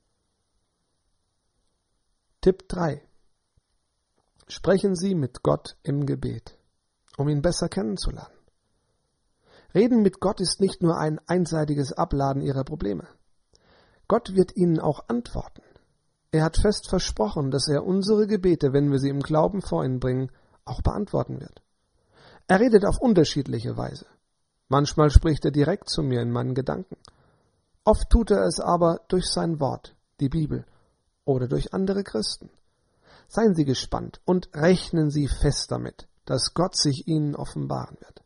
Tipp drei. Sprechen Sie mit Gott im Gebet, um ihn besser kennenzulernen. Reden mit Gott ist nicht nur ein einseitiges Abladen Ihrer Probleme. Gott wird Ihnen auch antworten. Er hat fest versprochen, dass er unsere Gebete, wenn wir sie im Glauben vor ihn bringen, auch beantworten wird. Er redet auf unterschiedliche Weise. Manchmal spricht er direkt zu mir in meinen Gedanken. Oft tut er es aber durch sein Wort, die Bibel, oder durch andere Christen. Seien Sie gespannt und rechnen Sie fest damit, dass Gott sich Ihnen offenbaren wird.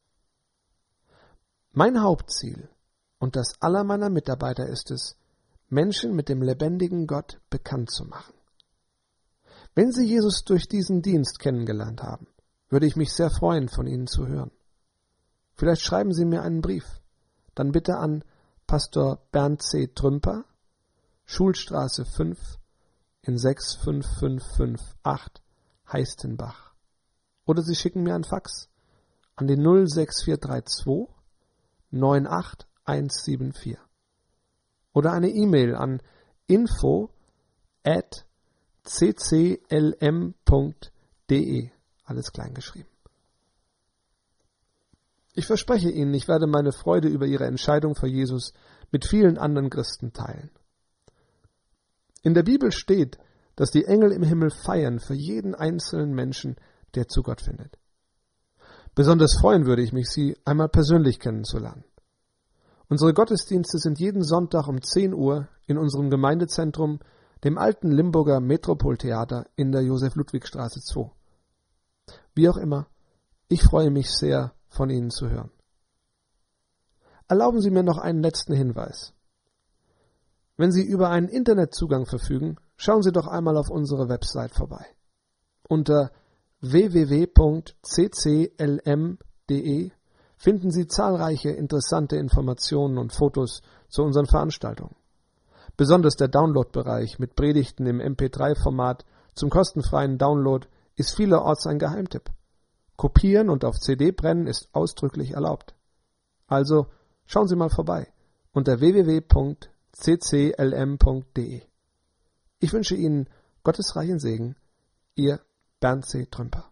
Mein Hauptziel und das aller meiner Mitarbeiter ist es, Menschen mit dem lebendigen Gott bekannt zu machen. Wenn Sie Jesus durch diesen Dienst kennengelernt haben, würde ich mich sehr freuen, von Ihnen zu hören. Vielleicht schreiben Sie mir einen Brief, dann bitte an Pastor Bernd C. Trümper, Schulstraße fünf in sechs fünf fünf fünf acht Heistenbach. Oder Sie schicken mir einen Fax an die null sechs vier drei zwei neun acht eins sieben vier. Oder eine E-Mail an info at c c l m punkt d e, alles klein geschrieben. Ich verspreche Ihnen, ich werde meine Freude über Ihre Entscheidung für Jesus mit vielen anderen Christen teilen. In der Bibel steht, dass die Engel im Himmel feiern für jeden einzelnen Menschen, der zu Gott findet. Besonders freuen würde ich mich, Sie einmal persönlich kennenzulernen. Unsere Gottesdienste sind jeden Sonntag um zehn Uhr in unserem Gemeindezentrum, dem alten Limburger Metropoltheater in der Josef-Ludwig-Straße zwei. Wie auch immer, ich freue mich sehr, von Ihnen zu hören. Erlauben Sie mir noch einen letzten Hinweis. Wenn Sie über einen Internetzugang verfügen, schauen Sie doch einmal auf unsere Website vorbei. Unter w w w punkt c c l m punkt d e finden Sie zahlreiche interessante Informationen und Fotos zu unseren Veranstaltungen. Besonders der Download-Bereich mit Predigten im M P drei Format zum kostenfreien Download ist vielerorts ein Geheimtipp. Kopieren und auf C D brennen ist ausdrücklich erlaubt. Also schauen Sie mal vorbei unter w w w punkt c c l m punkt d e. Ich wünsche Ihnen Gottes reichen Segen, Ihr Bernd C. Trümper.